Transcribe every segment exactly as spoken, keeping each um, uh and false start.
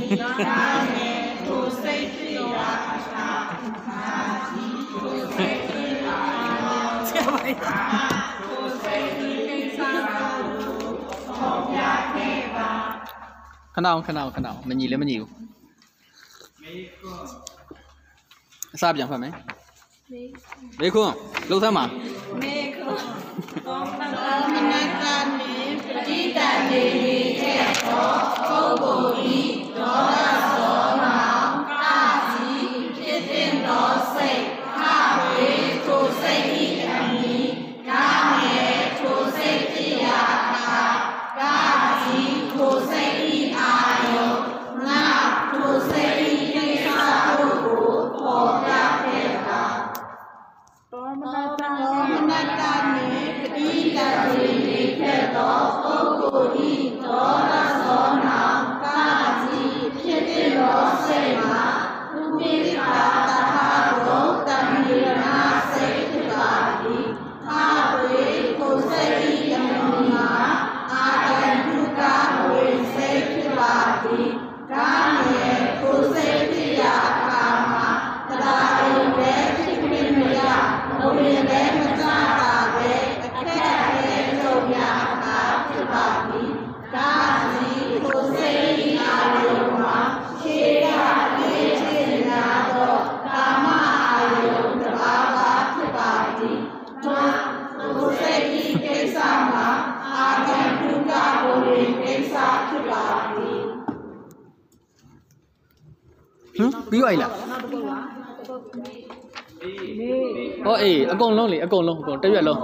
ခဏအောင်ခဏအောင်ခဏအောင်မညီလည်းမညီဘူးအစပြန်ဖတ်မယ်မေခွန်းလှုပ်သမ်းပါမေခွန်းသောမနကနေပဋိတန်နေခဲ့သောပုဂ္ဂိုလ်ဤဒေါသသောနောင်ကာစီဖြစ်တဲ့သောစိတ်ခဝေထိုစိတ်ဤအမိကာမေထိုစိတ်တိယတာကာစီထိုစိတ်ဤအာယုငါထိုစိတ်ဤကိစ္စတို့ကိုပေါ်ပြခဲ့တာသောမနတသောမနတနေပဋိတန်နေခဲ့သောပုဂ္ဂိုလ်ဤဒေါသသောနောင်ကာစီဖြစ်တဲ့သောစိတ်မှာဥပိ္ပာတဟာရောတံဉာဏစိတ်ဖြစ်ပါသည်အာဝေကိုစိတ်ဤအမှုမှာအာတံဒုက္ခဝေစိတ်ဖြစ်ပါသည်ကာမေကိုစိတ်ဖြစ်ရာအခါမှာတရားယုံတဲ့ဖြစ်ဖြစ်မရလုံရင်လည်းမကြတာပဲအခက်အခဲကြုံရအခါဖြစ်ပါသည်ကာစီကိုစိတ်ဤအာယုံမှာခြေရလေးခြေနာတော့ကာမအာယုံတဘာဝဖြစ်ပါသည်ကိုစိတ်ဤကိစ္စမှာအာဂံဒုက္ခဘုံကိစ္စဖြစ်ပါသည်ဟမ်ပြီးသွားပြီလားဟောအေးအကုန်လုံးလေအကုန်လုံးအကုန်တစ်ရွက်လုံး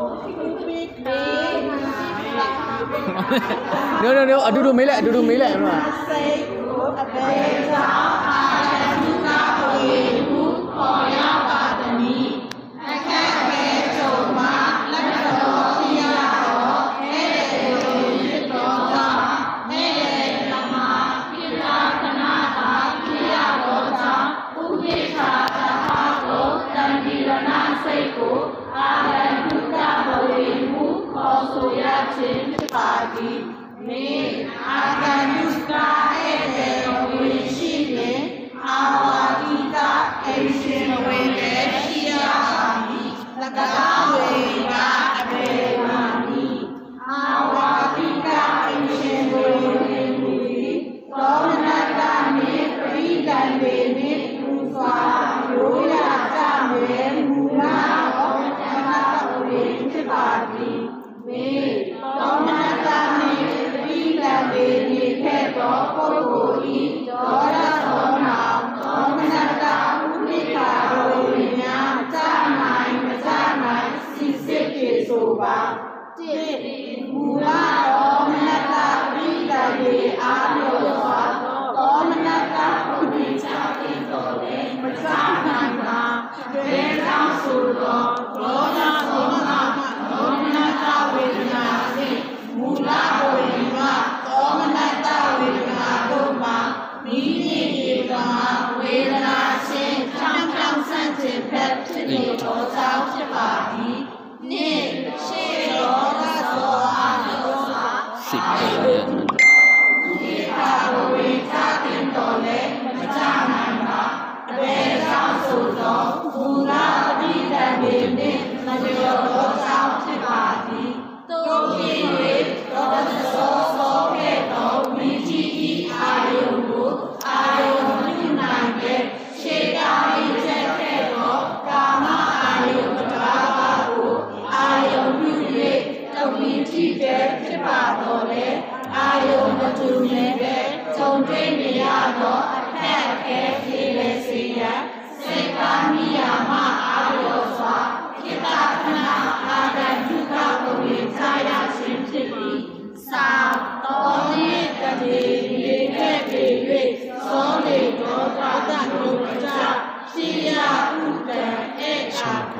ညိုညိုညိုအတူတူမေးလိုက်အတူတူမေးလိုက်အဲ့မှာစိတ်ကိုအပေသာအာရဒုက္ခဘုံကိုပေါ်ရပါသည်အခက်အခဲကြုံမှာလက်တော်ပြရတော့အဲ့ဒီလိုဖြစ်တော့တာအဲ့ဒီဓမ္မကိတာခဏတာပြရတော့တာဥပိ္ပခာတဟာကိုတံဒီရဏစိတ်ကိုအာရဒုက္ခဘုံကိုခေါ်ဆိုရခြင်းဖြစ်ပါသည်မေအာဂန္တုကာဧတေဝိရှိနေအာဝါတိတာအိရှင်ဝေကေရှိရပါမည်သက္ကာဝေကအဘေမာနိအာဝါတိတာအိရှင်ဝေကေမူသည်သောမနတမေပရိတန်ပေနိပူဇာရိုးရကြမေမူလာဩတမတဝေဖြစ်ပါသည်မေသောမနတမေပရိတန်ပေနိခဲ့သောပုဂ္ဂိုလ်ဤဒေါသသောနောင်သောမနတဥပိ္ပာရောဝိညာကြနိုင်မကြနိုင်စိစစ်ပြေဆိုပါတိမူလာသောမနတပရိတန်ပေအာရောစွာသောမနတဥပိ္ပာတိတော်လည်းမကြနိုင်ပါဒေသောဆိုသောဒေါသသောနောင်သောမနတဝေဒနာဖြင့်မူလဘဝေကသောမနတဝေဒနာတို့မှာမိမိဒီကဝေဒနာရှင်ချမ်းချမ်းဆန့်ကျင်ဖက်ဖြစ်နေသောကြောင့်ဖြစ်ပါသည်နှင့်ရှေဒေါသသောအာရောစာစိတ်ပဲဒီပါဝေချတင်တော်လည်းမကြနိုင်ပါအဘယ်ကြောင့်ဆိုသောမူလပဋိသန္ဓေနှင့်မလျော်သောကြောင့်ဖြစ်ပါသည်သို့ဖြစ်၍သောတသောသောကဲ့သို့မိတိဤအာယုကိုအာယုပြုနိုင်တဲ့ရှေကာမိချက်ခဲ့သောကာမအာယုပတာပါကိုအာယုပြု၍တဝိတိပဲဖြစ်ပါတော့လေအာယုမတူနေပဲခြုံတွေ့နေရသောအခက်အခဲဖြစ်လေစေရစေကာမိယာမအာယောစွာကိတာခဏအာဂန္တုကဘုံချရခြင်းဖြစ်ပြီးသာတော်နေတတိရေခဲ့ပေ၍သောလေတော်တာတဘုရားရှိရဥပ္ပံဧအာခံ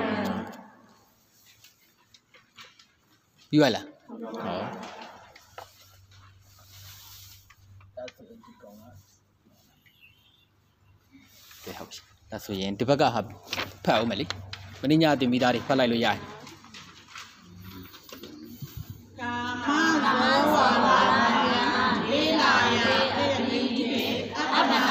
ပြီးပါလားဟောကဲဟုတ်ပြီဒါဆိုရင်ဒီဘက်ကဟာဖတ်အောင်မယ်လေမင်းညာတင်မိသားတွေဖတ်လိုက်လို့ရတယ်ကာမသောဝါဒနာလေးလာရအဲ့ဒီဒီအပ္ပ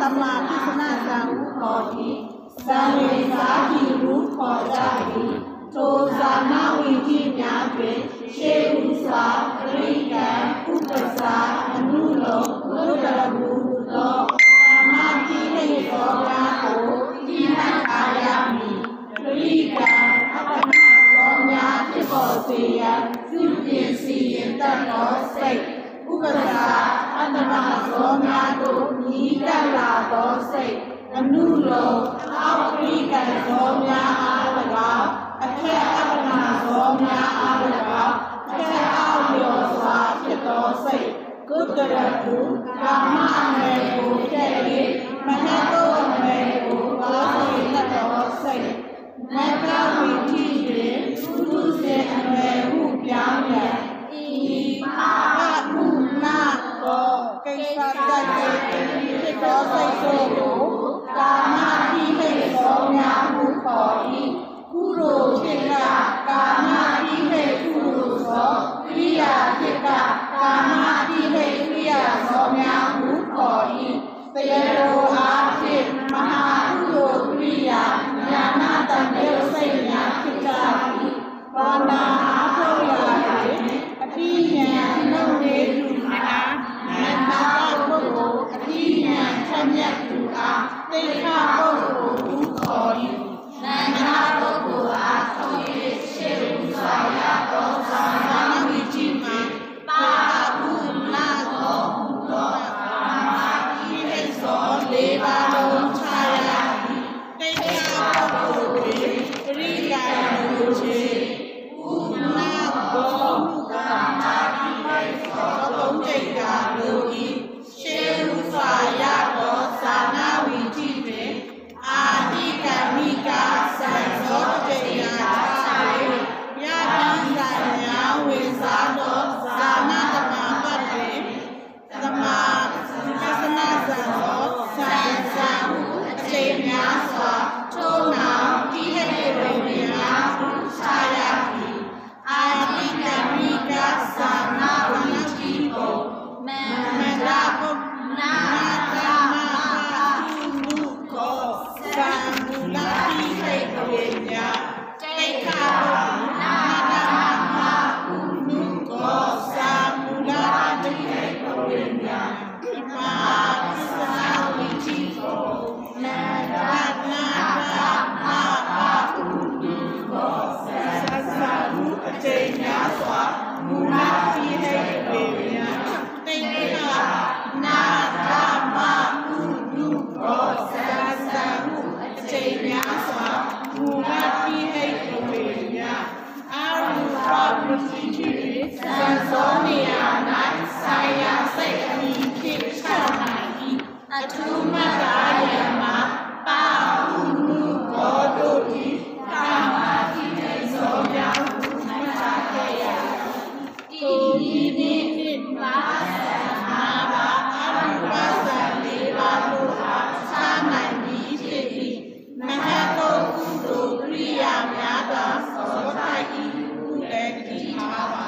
မာပစ္စနဇံဟုခေါ်သည်ဇံဝေဇာတိဟုခေါ်ကြသည်ထိုဇာနာဝိတိများတွင်ရှေးဥစွာပရိကံဥပ္ပစာအနုလောဘုဒ္ဓရဘူသောကာမတိလိသောများကိုဒီမှတ်အားရမည်ပရိကံအပ္ပနာသောများဖြစ်ပေါ်စေရန်ပြုပြင်စီရင်တတ်သောစိတ်ဥပ္ပစာအတ္တမသောများတို့ညီတက်လာသောစိတ်အနုလောအောက်ပရိကံသောများအား၎င်းအခက်အပ္ပနာသောများအား၎င်းအခက်အောက်လျော်စွာဖြစ်သောစိတ်ကုတ္တရတုကာမအမေကိုတည့်၍မနတောအမေကိုပါစေတတ်သောစိတ်နတဝိတိတွင်သုတုစေအမေဟုပြောင်းရန်ဤပါမှုနာသောကိစ္စတတ်တဲ့ဖြစ်သောစိတ်တို့ကိုကာမတိဟိတ်သောများဟုခေါ်၏ကုသိုလ်ဖြစ်ကကာမတိဟိတ်ကုသိုလ်သောကိရိယာဖြစ်ကကာမတိဟိတ်ကိရိယာသောများဟုခေါ်၏တရားတော်အားဖြင့်မဟာကုသိုလ်ကိရိယာဉာဏတန်တဲ့စိတ်များဖြစ်ကြ၏ဘာနာအားထုတ်ရသည်အတိဉာဏ်နှုတ်လေးလူများမနာပုဂ္ဂိုလ်အတိဉာဏ်ချက်မြတ်သူအားသိခါပုဂ္ဂိုလ်ဟုခေါ်၏နန္ဒပုဂ္ဂိုလ်အားထုတ်၍ရှေ့ဥစွာရသောသာနာဝိတိမှာပါဟုနာသောဟုသောကာမတိဟိတ်သောလေးပါးလုံးခြားရသည်သိခါပုဂ္ဂိုလ်တွင်ပရိယာမှုခြင်းဥနာဘောဟုကာမတိဟိတ်သောသုံးကျိတ်ကလို၏ရှေ့ဥစွာရသောသာနာဝိတိတွင်အာတိကမိကာဆံသောတေယာချာ၍ယတိဇာညာဝေစားသောဇာနာတမပတ်တွင်သမာပစ္စနာဇံသောဇံဇံဟုအချိန်များစွာထိုးနောင်တိဟိတ်ဝေများဟုခြားရသည်အာတိကမိကာဆံနာဝိတိကိုမန္တပုဂ္ဂနာကာမပါတုကိုသံမူလတိဟိတ်ဝေညာတိခါနာနာမပုနုကိုသံမူလတိဟိတ်ဝေညာဓမ္မသံဝိတိကိုနန္ဒနာကာမပါပုနုကိုသံသံမှုအကျဉ်းများစွာမူလတိဟိတ်ဝေညာတိခါနာကာမပုနုကိုသံသံမှုအကျဉ်းများစွာမူလတိဟိတ်ဝေညာအာရုပပတိတိသံသောနေရာ၌ဆိုင်ရာစိတ်အမိဖြစ်ချနိုင်၏အထူးမှတ်သားရမှာပါဟုနုကိုတို့သည်ကာမတိဟိတ်သောကြောင့်မှတ်သားခဲ့ရသည်ဒီဒီနိမာအာဘာအာရုပသံလေးပါးတို့အားခြားနိုင်ပြီးဖြစ်၏မဟတ်သောကုသိုလ်ကိရိယာများသောသောထိုက်၏ဟုလည်းဒီထားပါ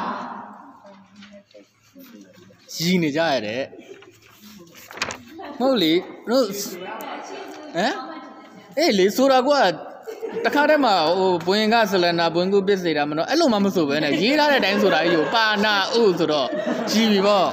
ရည်နေကြရတဲ့မဟုတ်လေတို့ဟမ်အေးလေဆိုတာကတခါတည်းမှာဟိုဘွင်ကဆလနာဘွင်ကုပစ္စေတာမနော်အဲ့လိုမှမဆိုပဲနဲ့ရေးထားတဲ့အတိုင်းဆိုတာကြီးကိုပါနာဥဆိုတော့ကြည်ပြီပေါ့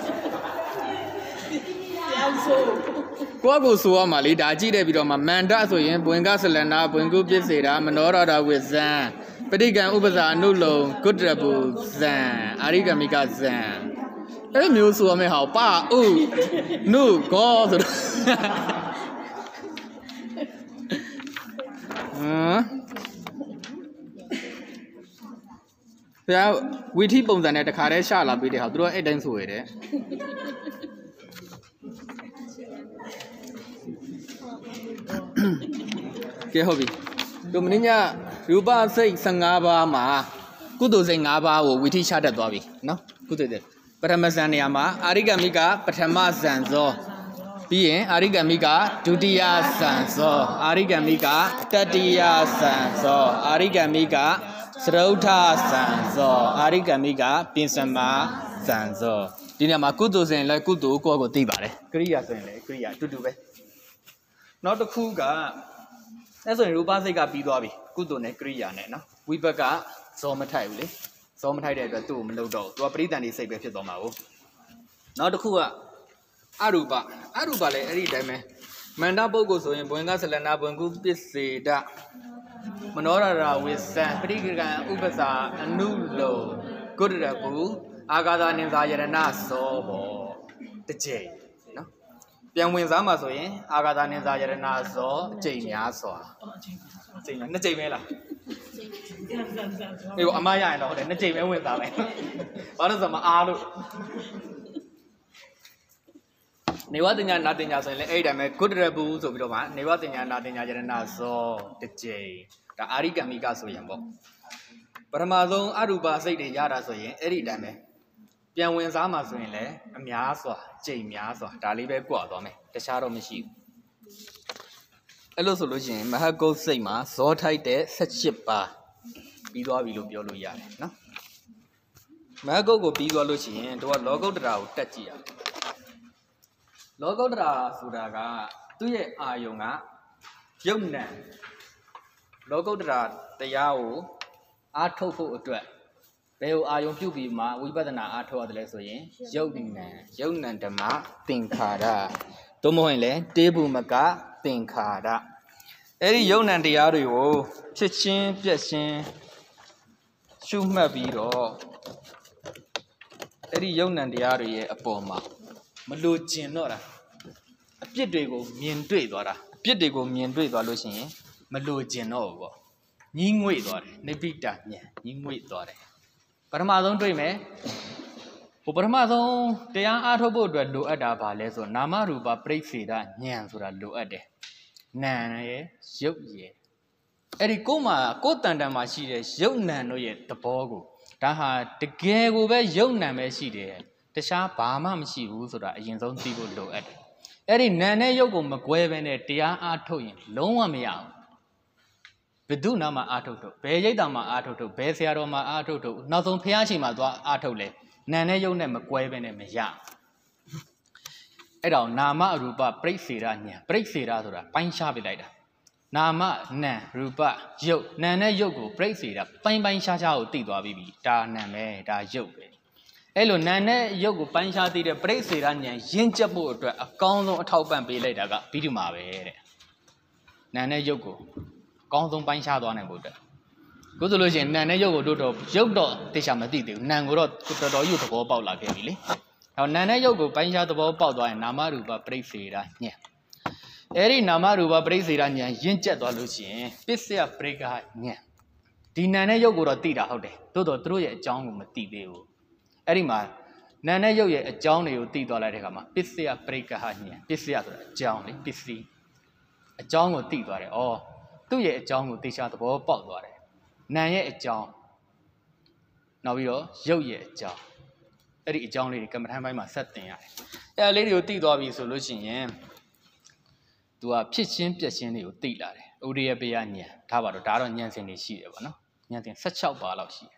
ကိုယ့်ကိုဆိုရမှာလေဒါကြည့်တဲ့ပြီးတော့မှမန္တဆိုရင်ဘွင်ကဆလနာဘွင်ကုပစ္စေတာမနောရတာဝိဇံပဋိကံဥပ္ပဇာအနုလုံဂုတ္တရပုဇံအာရိကမိကဇံအဲ့မျိုးဆိုရမယ့်ဟာပါဥနုကောဆိုတော့ဟမ်ဗျာဝီထိပုံစံနဲ့တခါတည်းရှာလာပြီးတဲ့ဟာသူတို့အဲ့တိုင်းဆိုရတဲ့ကဲဟုတ်ပြီတို့မင်းညရူပစိတ်၁၅ပါးမှာကုသိုလ်စိတ်၅ပါးကိုဝီထိချတတ်သွားပြီနော်ကုသိုလ်စိတ်ပထမဇန်နေရာမှာအာရိကမိကပထမဇန်ဇောပြီးရင်အာရိကမိကဒုတိယဇန်ဇောအာရိကမိကတတိယဇန်ဇောအာရိကမိကသရုဋ္ဌဇန်ဇောအာရိကမိကပြင်စမဇန်ဇောဒီနေရာမှာကုသိုလ်ဆိုရင်လည်းကုသိုလ်ကိုယ့်ကိုသိပါတယ်ကရိယာဆိုရင်လည်းကရိယာအတူတူပဲနောက်တစ်ခုကအဲ့ဆိုရင်ရူပစိတ်ကပြီးသွားပြီကုသိုလ်နဲ့ကရိယာနဲ့နော်ဝိဘကဇောမထိုက်ဘူးလေဇောမထိုက်တဲ့အတွက်သူ့ကိုမလုပ်တော့သူကပရိသန္တိစိတ်ပဲဖြစ်သွားမှာဟုတ်နောက်တစ်ခုကအရူပအရူပလည်းအဲ့ဒီတိုင်းပဲမန္တပုဂ္ဂိုလ်ဆိုရင်ဘွင်ကဆလနာဘွင်ကုပစ္စေတမနောရရာဝိသံပရိကကံဥပစာအနုလောကုတ္တရပုအာဂါသနိသာယရဏသောဘောတစ်ချိန်နော်ပြန်ဝင်စားမှာဆိုရင်အာဂါသနိသာယရဏသောအချိန်များစွာအချိန်များနှစ်ချိန်ပဲလားအေးအမရရင်တော့ဟုတ်တယ်နှစ်ချိန်ပဲဝင်စားမယ်ဘာလို့ဆိုမအားလို့နေဝတင်ညာနာတင်ညာဆိုရင်လည်းအဲ့ဒီတိုင်းပဲကုတ္တရပုဆိုပြီးတော့မှနေဝတင်ညာနာတင်ညာယရဏသောတစ်ချိန်ဒါအာရိကမိကဆိုရင်ပေါ့ပထမဆုံးအရူပစိတ်တွေရတာဆိုရင်အဲ့ဒီတိုင်းပဲပြန်ဝင်စားမှာဆိုရင်လည်းအများစွာကြိမ်များစွာဒါလေးပဲကြွသွားမယ်တခြားတော့မရှိဘူးအဲ့လိုဆိုလို့ရှိရင်မဟာကုတ်စိတ်မှာဇောထိုက်တဲ့၁၈ပါးပြီးသွားပြီလို့ပြောလို့ရတယ်နော်မဟာကုတ်ကိုပြီးသွားလို့ရှိရင်တို့ကလောကုတ္တရာကိုတက်ကြည့်ရအောင်လောကုတ္တရာဆိုတာကသူ့ရဲ့အာယုံကယုတ်နံလောကုတ္တရာတရားကိုအားထုတ်ဖို့အတွက်ဘယ်ကိုအာယုံပြုပြီးမှဝိပဿနာအားထုတ်ရတယ်လဲဆိုရင်ယုတ်နံယုတ်နံဓမ္မသင်္ခါရတို့မဟုတ်ရင်လည်းတေဘုမကသင်္ခါရအဲ့ဒီယုတ်နံတရားတွေကိုဖြစ်ချင်းပြက်ချင်းရှုမှတ်ပြီးတော့အဲ့ဒီယုတ်နံတရားတွေရဲ့အပေါ်မှာမလိုချင်တော့တာအပြစ်တွေကိုမြင်တွေ့သွားတာအပြစ်တွေကိုမြင်တွေ့သွားလို့ရှိရင်မလိုချင်တော့ဘူးပေါ့ညှိငွေ့သွားတယ်နိဗ္ဗိတဉာဏ်ညှိငွေ့သွားတယ်ပထမဆုံးတွေ့မယ်ဟိုပထမဆုံးတရားအားထုတ်ဖို့အတွက်လိုအပ်တာဘာလဲဆိုနာမရူပပရိစ္ဆေဒဉာဏ်ဆိုတာလိုအပ်တယ်နာရဲ့ရုပ်ရဲ့အဲ့ဒီကိုယ်မှာကိုယ်တန်တန်မှာရှိတဲ့ရုပ်နာတို့ရဲ့သဘောကိုဒါဟာတကယ်ကိုပဲရုပ်နာပဲရှိတယ်တခြားဘာမှမရှိဘူးဆိုတာအရင်ဆုံးသိဖို့လိုအပ်တယ်အဲ့ဒီနာနဲ့ရုပ်ကိုမကွဲဘဲနဲ့တရားအားထုတ်ရင်လုံးဝမရဘူးဘယ်သူနာမှာအားထုတ်ထုတ်ဘယ်ရိတ်တာမှာအားထုတ်ထုတ်ဘယ်ဆရာတော်မှာအားထုတ်ထုတ်နောက်ဆုံးဖះချိန်မှာသွားအားထုတ်လဲနာနဲ့ရုပ်နဲ့မကွဲဘဲနဲ့မရအဲ့တော့နာမအရူပပရိစ္ဆေဒဉာဏ်ပရိစ္ဆေဒဆိုတာပိုင်းခြားပြလိုက်တာနာမနာရူပရုပ်နာနဲ့ရုပ်ကိုပရိစ္ဆေဒပိုင်းပိုင်းခြားခြားကိုသိသွားပြီးပြီဒါနာပဲဒါရုပ်ပဲအဲ့လိုနာနဲ့ရုပ်ကိုပိုင်းခြားသိတဲ့ပရိစ္ဆေဒဉာဏ်ရင့်ကျက်ဖို့အတွက်အကောင်းဆုံးအထောက်ပံ့ပေးလိုက်တာကဗိဓိမာပဲတဲ့နာနဲ့ရုပ်ကိုအကောင်းဆုံးပိုင်းခြားသွားနိုင်ဖို့အတွက်ကိုဆိုလို့ရှိရင်နာနဲ့ရုပ်ကိုတို့တော့ရုပ်တော့သိချာမသိသေးဘူးနာကိုတော့တော်တော်ယူသဘောပေါက်လာခဲ့ပြီလေဟောနာနဲ့ရုပ်ကိုပိုင်းခြားသဘောပေါက်သွားရင်နာမရူပပရိစ္ဆေဒဉာဏ်အဲ့ဒီနာမရူပပရိစ္ဆေဒဉာဏ်ရင့်ကျက်သွားလို့ရှိရင်ပစ္စယပရိက္ခဉာဏ်ဒီနာနဲ့ရုပ်ကိုတော့သိတာဟုတ်တယ်သို့တော့သူတို့ရဲ့အကြောင်းကိုမသိသေးဘူးအဲ့ဒီမှာနာနဲ့ရုပ်ရဲ့အကြောင်းတွေကိုသိသွားလိုက်တဲ့အခါမှာပစ္စယပရိက္ခဉာဏ်ပစ္စယဆိုတာအကြောင်းလေပစ္စည်းအကြောင်းကိုသိသွားတယ်ဩသူ့ရဲ့အကြောင်းကိုသိချသဘောပေါက်သွားတယ်နာရဲ့အကြောင်းနောက်ပြီးတော့ရုပ်ရဲ့အကြောင်းအဲ့ဒီအကြောင်းလေးတွေကမ္မထမ်းပိုင်းမှာဆက်တင်ရတယ်အဲ့ဒါလေးတွေကိုသိသွားပြီဆိုလို့ရှိရင်သူကဖြစ်ချင်းပြက်ချင်းတွေကိုသိလာတယ်ဥရိယပယဉာဏ်ဒါပါတော့ဒါတော့ဉာဏ်စဉ်တွေရှိတယ်ပေါ့နော်ဉာဏ်စဉ်၁၆ပါးလောက်ရှိတယ်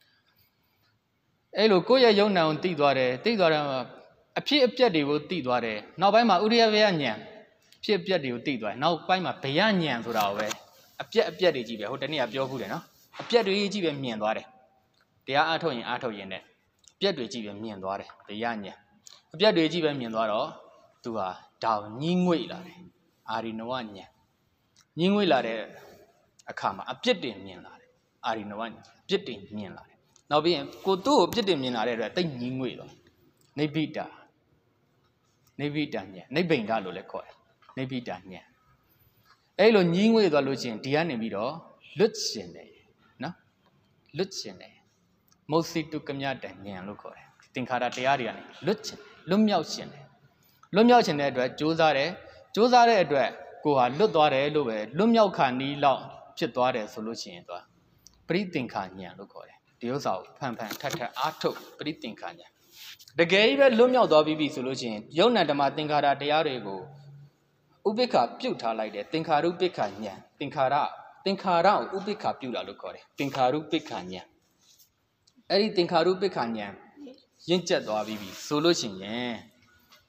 အဲ့လိုကိုယ့်ရဲ့ယုံနာကိုသိသွားတယ်သိသွားတယ်အဖြစ်အပျက်တွေကိုသိသွားတယ်နောက်ပိုင်းမှာဥရိယပယဉာဏ်ဖြစ်အပျက်တွေကိုသိသွားတယ်နောက်ပိုင်းမှာဘယဉာဏ်ဆိုတာကိုပဲအပျက်အပျက်တွေကြီးပဲဟိုတနေ့ကပြောခုတယ်နော်အပျက်တွေကြီးပဲမြင်သွားတယ်တရားအားထုတ်ရင်အားထုတ်ရင်လည်းအပျက်တွေကြီးပဲမြင်သွားတယ်ဘယဉာဏ်အပျက်တွေကြီးပဲမြင်သွားတော့သူဟာဒါကိုညှိငွေ့လာတယ်အာရိနဝဉာဏ်ညှိငွေ့လာတဲ့အခါမှာအပြစ်တင်မြင်လာတယ်အာရိနဝဉာဏ်အပြစ်တင်မြင်လာတယ်နောက်ပြီးရင်ကိုသူ့ကိုအပြစ်တင်မြင်လာတဲ့အတွက်တိတ်ညှိငွေ့သွားနိဗ္ဗိတနိဗ္ဗိတဉာဏ်နိဗ္ဗိန္ဒလို့လည်းခေါ်တယ်နိဗ္ဗိတဉာဏ်အဲ့လိုညှိငွေ့သွားလို့ချင်းဒီကနေပြီးတော့လွတ်ရှင်တယ်နော်လွတ်ရှင်တယ်မௌစီတုကမြတဉာဏ်လို့ခေါ်တယ်သင်္ခါရတရားတွေကနေလွတ်ရှင်လွတ်မြောက်ရှင်တယ်လွတ်မြောက်ရှင်တဲ့အတွက်ကြိုးစားတယ်ကြိုးစားတဲ့အတွက်ကိုဟာလွတ်သွားတယ်လို့ပဲလွတ်မြောက်ခါနီးလောက်ဖြစ်သွားတယ်ဆိုလို့ရှိရင်သွားပရိသင်္ခာဉာဏ်လို့ခေါ်တယ်ဒီဥစ္စာကိုဖန်ဖန်ထပ်ထပ်အားထုတ်ပရိသင်္ခာဉာဏ်တကယ်ကြီးပဲလွတ်မြောက်သွားပြီးပြီဆိုလို့ရှိရင်ယုံနာဓမ္မသင်္ခါရတရားတွေကိုဥပိ္ပခာပြုတ်ထားလိုက်တယ်သင်္ခါရုပ္ပခာဉာဏ်သင်္ခါရသင်္ခါရကိုဥပိ္ပခာပြုတ်လာလို့ခေါ်တယ်သင်္ခါရုပ္ပခာဉာဏ်အဲ့ဒီသင်္ခါရုပ္ပခာဉာဏ်ရင့်ကျက်သွားပြီးပြီဆိုလို့ရှိရင်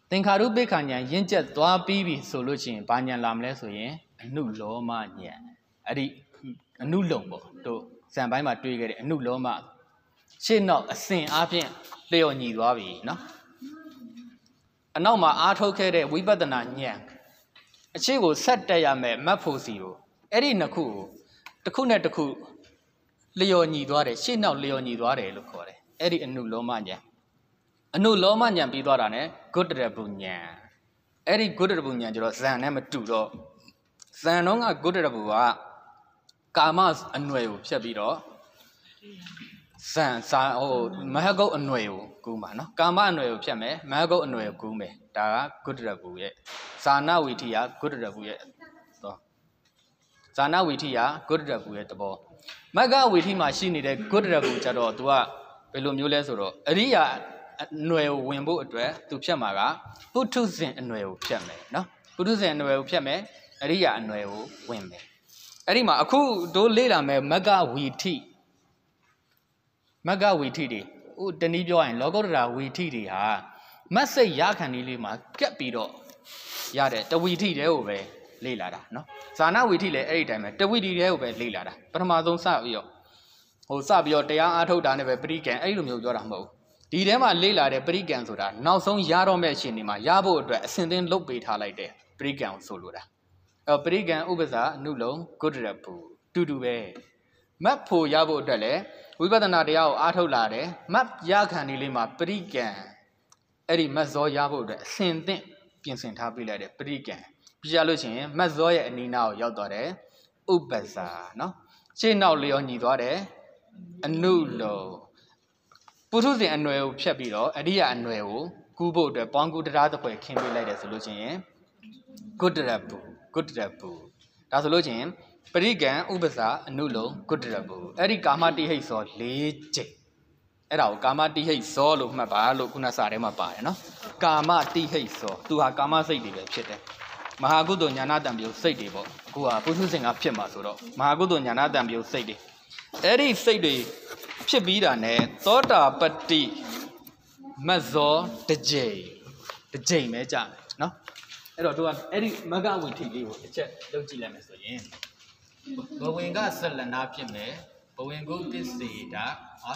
သင်္ခါရုပ္ပခဉာဏ်ရင့်ကျက်သွားပြီးပြီဆိုလို့ရှိရင်ဘာဉာဏ်လာမလဲဆိုရင်အနုလောမဉာဏ်အဲ့ဒီအနုလုံပေါ့တို့ဇံပိုင်းမှာတွေ့ခဲ့တဲ့အနုလောမရှင်းတော့အစဉ်အားဖြင့်လျော်ညီသွားပြီနော်အနောက်မှာအားထုတ်ခဲ့တဲ့ဝိပဿနာဉာဏ်အရှိကိုဆက်တက်ရမယ်မတ်ဖို့စီကိုအဲ့ဒီနှစ်ခုကိုတစ်ခုနဲ့တစ်ခုလျော်ညီသွားတယ်ရှင်းနောက်လျော်ညီသွားတယ်လို့ခေါ်တယ်အဲ့ဒီအနုလောမဉာဏ်အနုလောမဉာဏ်ပြီးသွားတာ ਨੇ ဂုတ္တရပုဉာဏ်အဲ့ဒီဂုတ္တရပုဉာဏ်ကျတော့ဇံနဲ့မတူတော့ဇံတော့ကဂုတ္တရပုကကာမအနွယ်ကိုဖြတ်ပြီးတော့ဇံစာဟိုမဟဂုတ်အနွယ်ကိုကူးမှာနော်ကာမအနွယ်ကိုဖြတ်မယ်မဟဂုတ်အနွယ်ကိုကူးမယ်ဒါကဂုတ္တရပုရဲ့ဇာနာဝိထိယဂုတ္တရပုရဲ့တော့ဇာနာဝိထိယဂုတ္တရပုရဲ့တဘောမဂ္ဂဝိထိမှာရှိနေတဲ့ဂုတ္တရပုကျတော့ तू ကဘယ်လိုမျိုးလဲဆိုတော့အရိယာအနွယ်ကိုဝင်ဖို့အတွက် तू ဖြတ်မှာကပုထုဇဉ်အနွယ်ကိုဖြတ်မယ်နော်ပုထုဇဉ်အနွယ်ကိုဖြတ်မယ်အရိယာအနွယ်ကိုဝင်မယ်အဲ့ဒီမှာအခုတို့လေ့လာမယ်မဂ္ဂဝီထိမဂ္ဂဝီထိတွေဟိုတနည်းပြောရင်လောကုတ္တရာဝီထိတွေဟာမတ်စိတ်ရခံလေးလေးမှာကက်ပြီးတော့ရတဲ့တဝီထိတဲ့ကိုပဲလေ့လာတာနော်ဇာနာဝီထိလည်းအဲ့ဒီတိုင်းပဲတဝီထိတဲ့ကိုပဲလေ့လာတာပထမဆုံးစပြီးတော့ဟိုစပြီးတော့တရားအားထုတ်တာနဲ့ပဲပရိကံအဲ့လိုမျိုးပြောတာမဟုတ်ဘူးဒီထဲမှာလေ့လာတဲ့ပရိကံဆိုတာနောက်ဆုံးရတော့မဲ့ရှင်တွေမှာရဖို့အတွက်အစဉ်သင်းလုပ်ပေးထားလိုက်တဲ့ပရိကံကိုဆိုလိုတာအဲပရိကံဥပ္ပဇာအနုလုံဂုတ္တရပုတူတူပဲမတ်ဖို့ရဖို့အတွက်လည်းဝိပဿနာတရားကိုအားထုတ်လာတယ်မတ်ရခံဒီလေးမှာပရိကံအဲ့ဒီမတ်ဇောရဖို့အတွက်အစဉ်သင်းပြင်ဆင်ထားပေးလိုက်တဲ့ပရိကံပြရလို့ရှိရင်မတ်ဇောရဲ့အနီးနားကိုရောက်သွားတယ်ဥပ္ပဇာနော်ရှေ့နောက်လျော်ညီသွားတယ်အနုလုံပုထုဇဉ်အနွယ်ကိုဖြတ်ပြီးတော့အရိယာအနွယ်ကိုကူးဖို့အတွက်ပေါင်းကူတရားတစ်ဖွဲခင်းပေးလိုက်တယ်ဆိုလို့ချင်းဂုတ္တရပုဂုတ္တရပုဒါဆိုလို့ချင်းပရိကံဥပ္ပဇာအနုလုံဂုတ္တရပုအဲ့ဒီကာမတိဟိတ်စော၄ကျိတ်အဲ့ဒါကိုကာမတိဟိတ်စောလို့မှတ်ပါလို့ခုနစာထဲမှာပါတယ်နော်ကာမတိဟိတ်စောသူဟာကာမစိတ်တွေပဲဖြစ်တယ်မဟာကုသိုလ်ညာနာတံပြုစိတ်တွေပေါ့အခုဟာပုထုဇဉ်ကဖြစ်မှာဆိုတော့မဟာကုသိုလ်ညာနာတံပြုစိတ်တွေအဲ့ဒီစိတ်တွေဖြစ်ပြီးတာ ਨੇ သောတာပတ္တိမတ်ဇောတစ်ကြိမ်တစ်ကြိမ်ပဲကြာမယ်နော်အဲ့တော့သူကအဲ့ဒီမဂ္ဂဝိထိလေးကိုတစ်ချက်လုပ်ကြည့်လိုက်မယ်ဆိုရင်ဘဝင်ကဆက်လနာဖြစ်မယ်ဘဝင်ကုသစ္စေတာဟာ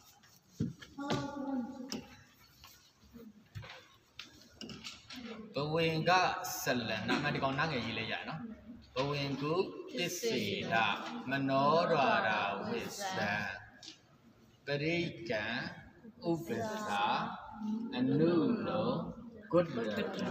ဘဝင်ကဆက်လနာမဒီကောင်နားငယ်ရေးလိုက်ရနော်ဘဝင်ကုသစ္စေတာမနောရရာဝိသံပရိကံဥပ္ပဇာအနုလောဂုတ္တရပု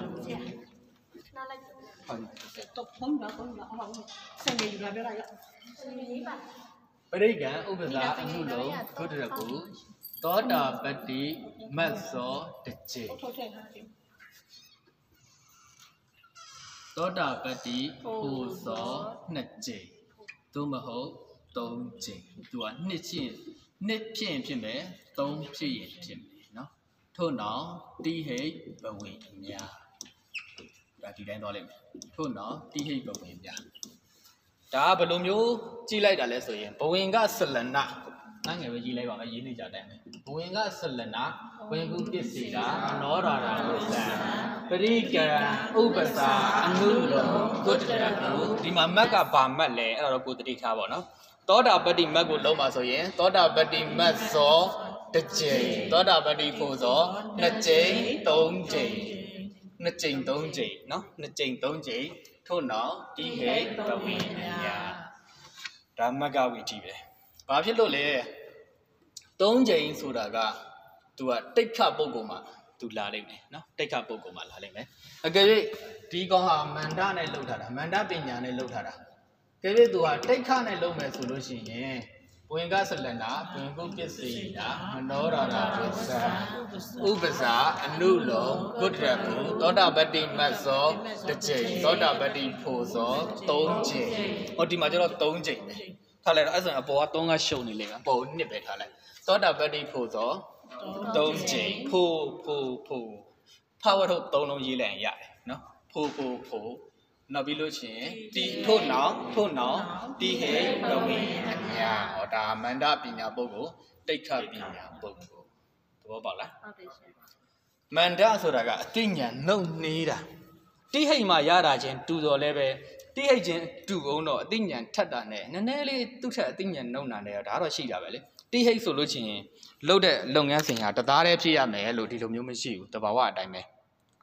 တော့ဘုံတော့ဘုံတော့ဟောဆယ်နေရပြလိုက်ပရိကံဥပ္ပဇာအနုလောဂုတ္တရပုသောတာပတ္တိမတ်ဇောတစ်ကြိမ်သောတာပတ္တိဟိုဇောနှစ်ကြိမ်သို့မဟုတ်သုံးကြိမ်သူကနှစ်ချင်းနှစ်ဖြစ်ရင်ဖြစ်မယ်သုံးဖြစ်ရင်ဖြစ်မယ်နော်ထို့နောက်တိဟိတ်ဘဝင်များဒါဒီတိုင်းသွားလိုက်မယ်ထို့နောက်တိဟိတ်ဘဝင်များဒါကဘယ်လိုမျိုးကြည့်လိုက်တာလဲဆိုရင်ဘဝင်ကဆလနာနားငယ်ပဲကြည့်လိုက်ပါမယ်ရေးနေကြတယ်ဘဝင်ကဆလနာဝင်ကုပစ္စေတာမနောရာရာဝိသံပရိကံဥပ္ပဇာအနုလောဂုတ္တရပုဒီမှာမက်ကဘာမက်လဲအဲ့ဒါတော့ကိုတတိထားပါတော့သောတာပတ္တိမက်ကိုလုံးပါဆိုရင်သောတာပတ္တိမက်ဇောတစ်ကြိမ်သောတာပတ္တိဖို့ဇောနှစ်ကြိမ်သုံးကြိမ်နှစ်ကြိမ်သုံးကြိမ်နော်နှစ်ကြိမ်သုံးကြိမ်ထို့နောက်တိဟိတ်ပဝိညာဒါမက္ကဝိထိပဲဘာဖြစ်လို့လဲသုံးကြိမ်ဆိုတာက तू ကတိတ်ခပုဂ္ဂိုလ်မှာ तू လာလိမ့်မယ်နော်တိတ်ခပုဂ္ဂိုလ်မှာလာလိမ့်မယ်အကယ်၍ဒီကောင်ဟာမန္တနဲ့လှုပ်ထားတာမန္တပညာနဲ့လှုပ်ထားတာကဲ၍သူဟာတိတ်ခနဲ့လုံးမယ်ဆိုလို့ရှိရင်ဘဝင်ကဆလနာဘဝင်ကုပစ္စေတာမနောရရာဝိသံဥပ္ပဇာအနုလောဂုတ္တရပုသောတာပတ္တိမတ်ဇောတစ်ကြိမ်သောတာပတ္တိဖို့ဇောသုံးကြိမ်ဟောဒီမှာကျတော့သုံးကြိမ်ပဲထားလိုက်တော့အဲ့ဆိုရင်အပေါ်ကသုံးကရှုံနေလိမ့်မယ်အပေါ်ကိုနှစ်ပဲထားလိုက်သောတာပတ္တိဖို့ဇောသုံးကြိမ်ဖို့ဖို့ဖို့ဖာဝထုတ်သုံးလုံးရေးလိုက်ရင်ရတယ်နော်ဖို့ဖို့ဖို့နောက်ပြီးလို့ရှိရင်တီထို့နောက်ထို့နောက်တိဟိပဝိညာဟောဒါမန္တပညာပုဂ္ဂိုလ်တိဋ္ဌပညာပုဂ္ဂိုလ်သဘောပေါက်လားဟုတ်တယ်ရှင်မန္တဆိုတာကအတိညာနှုတ်နေတာတိဟိတ်မှာရတာချင်းတူတော်လဲပဲတိဟိတ်ချင်းတူအောင်တော့အတိညာထက်တာနဲ့နည်းနည်းလေးသူ့ထက်အတိညာနှုတ်နာနေဒါတော့ရှိတာပဲလေတိဟိတ်ဆိုလို့ချင်းလှုပ်တဲ့လုပ်ငန်းစဉ်ဟာတသားတည်းဖြစ်ရမယ်လို့ဒီလိုမျိုးမရှိဘူးတဘာဝအတိုင်းပဲ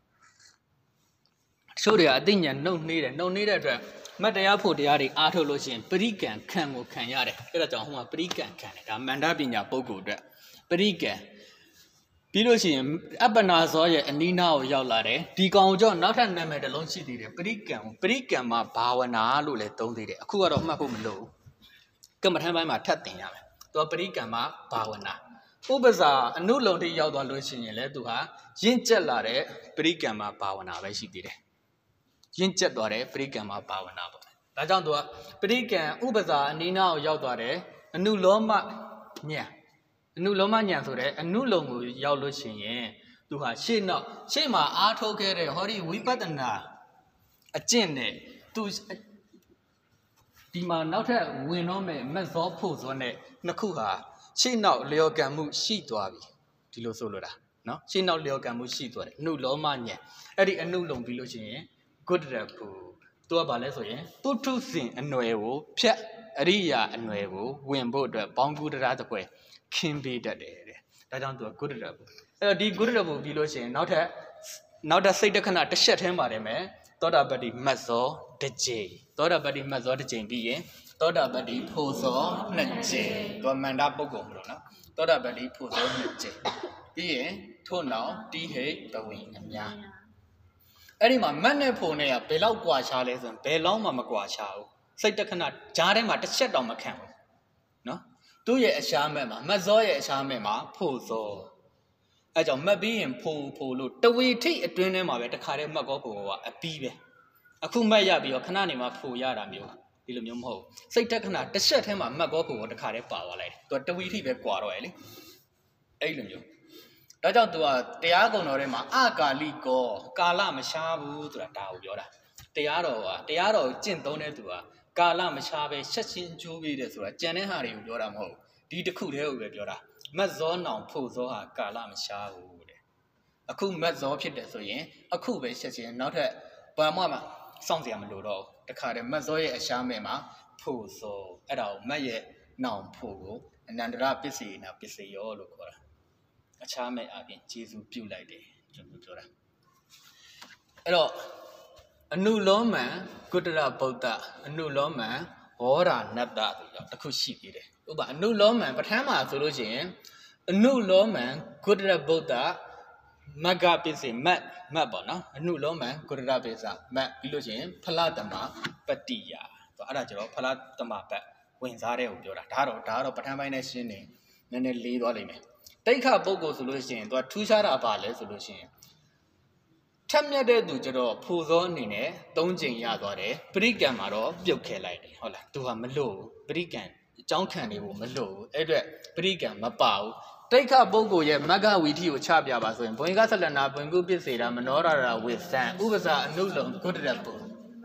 ချို့တွေကအတိညာနှုတ်နေတယ်နှုတ်နေတဲ့အတွက်မတ်တရားဖို့တရားတွေအားထုတ်လို့ချင်းပရိကံခံကိုခံရတယ်အဲ့ဒါကြောင့်ဟိုမှာပရိကံခံတယ်ဒါမန္တပညာပုဂ္ဂိုလ်အတွက်ပရိကံပြီးလို့ရှိရင်အပ္ပနာဇောရဲ့အနိနာကိုရောက်လာတယ်ဒီကောင်ကြောင့်နောက်ထပ်နာမည်တစ်လုံးရှိသေးတယ်ပရိကံပရိကံမှာဘာဝနာလို့လည်းသုံးသေးတယ်အခုကတော့မှတ်ဖို့မလိုဘူးကမ္မထမ်းပိုင်းမှာထပ်တင်ရမယ်သူကပရိကံမှာဘာဝနာဥပဇာအနုလုံတိရောက်သွားလို့ရှိရင်လည်းသူဟာရင့်ကျက်လာတဲ့ပရိကံမှာဘာဝနာပဲရှိသေးတယ်ရင့်ကျက်သွားတဲ့ပရိကံမှာဘာဝနာပေါ့ဒါကြောင့်သူကပရိကံဥပဇာအနိနာကိုရောက်သွားတယ်အနုလောမညံအနုလောမညံဆိုတဲ့အနုလုံကိုရောက်လို့ရှိရင်သူဟာရှေ့နောက်ရှေ့မှာအားထုတ်ခဲ့တဲ့ဟောဒီဝိပဿနာအကျင့်နဲ့သူဒီမှာနောက်ထပ်ဝင်တော့မဲ့မက်ဇောဖို့ဇောနဲ့နှစ်ခုဟာရှေ့နောက်လျော်ကံမှုရှိသွားပြီဒီလိုဆိုလိုတာနော်ရှေ့နောက်လျော်ကံမှုရှိသွားတယ်အနုလောမညံအဲ့ဒီအနုလုံပြီးလို့ရှိရင်ဂုတ္တရဘူသူကဘာလဲဆိုရင်ပုထုဇဉ်အနွယ်ကိုဖြတ်အရိယာအနွယ်ကိုဝင်ဖို့အတွက်ပေါင်းကူတရာတပွဲခင်းပေးတတ်တယ်တဲ့ဒါကြောင့်သူကဂုတ္တရဘူအဲ့တော့ဒီဂုတ္တရဘူပြီးလို့ရှိရင်နောက်ထပ်နောက်ထပ်စိတ်တခဏတစ်ချက်ထဲမှာတယ်မယ်သောတာပတ္တိမတ်ဇောတစ်ကြိမ်သောတာပတ္တိမတ်ဇောတစ်ကြိမ်ပြီးရင်သောတာပတ္တိဖို့ဇောနှစ်ကြိမ်သူမန္တပုဂ္ဂိုလ်မလို့နော်သောတာပတ္တိဖို့ဇောနှစ်ကြိမ်ပြီးရင်ထို့နောက်တိဟိတ်တဝိအများအဲ့ဒီမှာမတ်နဲ့ဖို့နဲ့ကဘယ်လောက်ကွာခြားလဲဆိုရင်ဘယ်လောက်မှမကွာခြားဘူးစိတ်တခဏဂျားထဲမှာတစ်ချက်တောင်မခံဘူးနော်သူ့ရဲ့အရှားမဲ့မှာမတ်ဇောရဲ့အရှားမဲ့မှာဖို့ဇောအဲကြောင့်မတ်ပြီးရင်ဖို့ဖို့လို့တဝေထိတ်အတွင်းထဲမှာပဲတခါတည်းမတ်ကောဖို့ကအပီးပဲအခုမတ်ရပြီးတော့ခဏနေမှာဖို့ရတာမျိုးဒီလိုမျိုးမဟုတ်စိတ်တခဏတစ်ချက်ထဲမှာမတ်ကောဖို့တခါတည်းပါသွားလိုက်တယ်သူကတဝေထိတ်ပဲကွာတော့ရဲ့လေအဲ့လိုမျိုးဒါကြောင့်သူကတရားကုံတော်ထဲမှာအကာလိကောကာလမရှားဘူးဆိုတာဒါကိုပြောတာတရားတော်ကတရားတော်ကျင့်သုံးတဲ့သူကကာလမရှားပဲဆက်ချင်းကျိုးပေးတယ်ဆိုတာကြံတဲ့ဟာတွေကိုပြောတာမဟုတ်ဒီတစ်ခုတည်းကိုပဲပြောတာမတ်ဇောနောင်ဖို့ဇောဟာကာလမရှားဘူးတဲ့အခုမတ်ဇောဖြစ်တယ်ဆိုရင်အခုပဲဆက်ချင်းနောက်ထပ်ဘာမှမစောင့်စရာမလိုတော့ဘူးတခါတည်းမတ်ဇောရဲ့အရှားမဲ့မှာဖို့ဇောအဲ့ဒါကိုမတ်ရဲ့နောင်ဖို့ကိုအနန္တရပစ္စေနာပစ္စယောလို့ခေါ်တာအခြားမဲ့အပြင်ကျေစုပြုတ်လိုက်တယ်ကျွန်တော်ပြောတာအဲ့တော့အနုလောမံကုတ္တရဗုဒ္ဓအနုလောမံဟောရာနတ္တဆိုတော့တစ်ခုရှိသေးတယ်ဥပမာအနုလောမံပဋ္ဌာန်းမှာဆိုလို့ရှိရင်အနုလောမံကုတ္တရဗုဒ္ဓမဂ္ဂပိစေမတ်မတ်ပေါ့နော်အနုလောမံကုတ္တရပိစမတ်ပြီးလို့ရှိရင်ဖလတမပတ္တိယဆိုအဲ့ဒါကျတော့ဖလတမပတ်ဝင်စားတဲ့ကိုပြောတာဒါတော့ဒါတော့ပဋ္ဌာန်းပိုင်းနဲ့ရှင်းနေနည်းနည်းလေးသွားလိမ့်မယ်တိခပုဂ္ဂိုလ်ဆိုလို့ရှိရင်သူကထူးခြားတာပါလဲဆိုလို့ရှိရင်ထက်မြက်တဲ့သူကျတော့ဖို့ဇောအနေနဲ့သုံးချိန်ရသွားတယ်ပရိကံမှာတော့ပြုတ်ခဲလိုက်တယ်ဟုတ်လားသူကမလို့ပရိကံအကြောင်းခံနေဖို့မလို့အဲ့အတွက်ပရိကံမပါဘူးတိခပုဂ္ဂိုလ်ရဲ့မဂ္ဂဝီထိကိုချပြပါဆိုရင်ဘွင်္ဂဆလနာဘွင်ကုပစ္စေတာမနောရတာဝိသံဥပဇာအနုလုံဂုတ္တရပု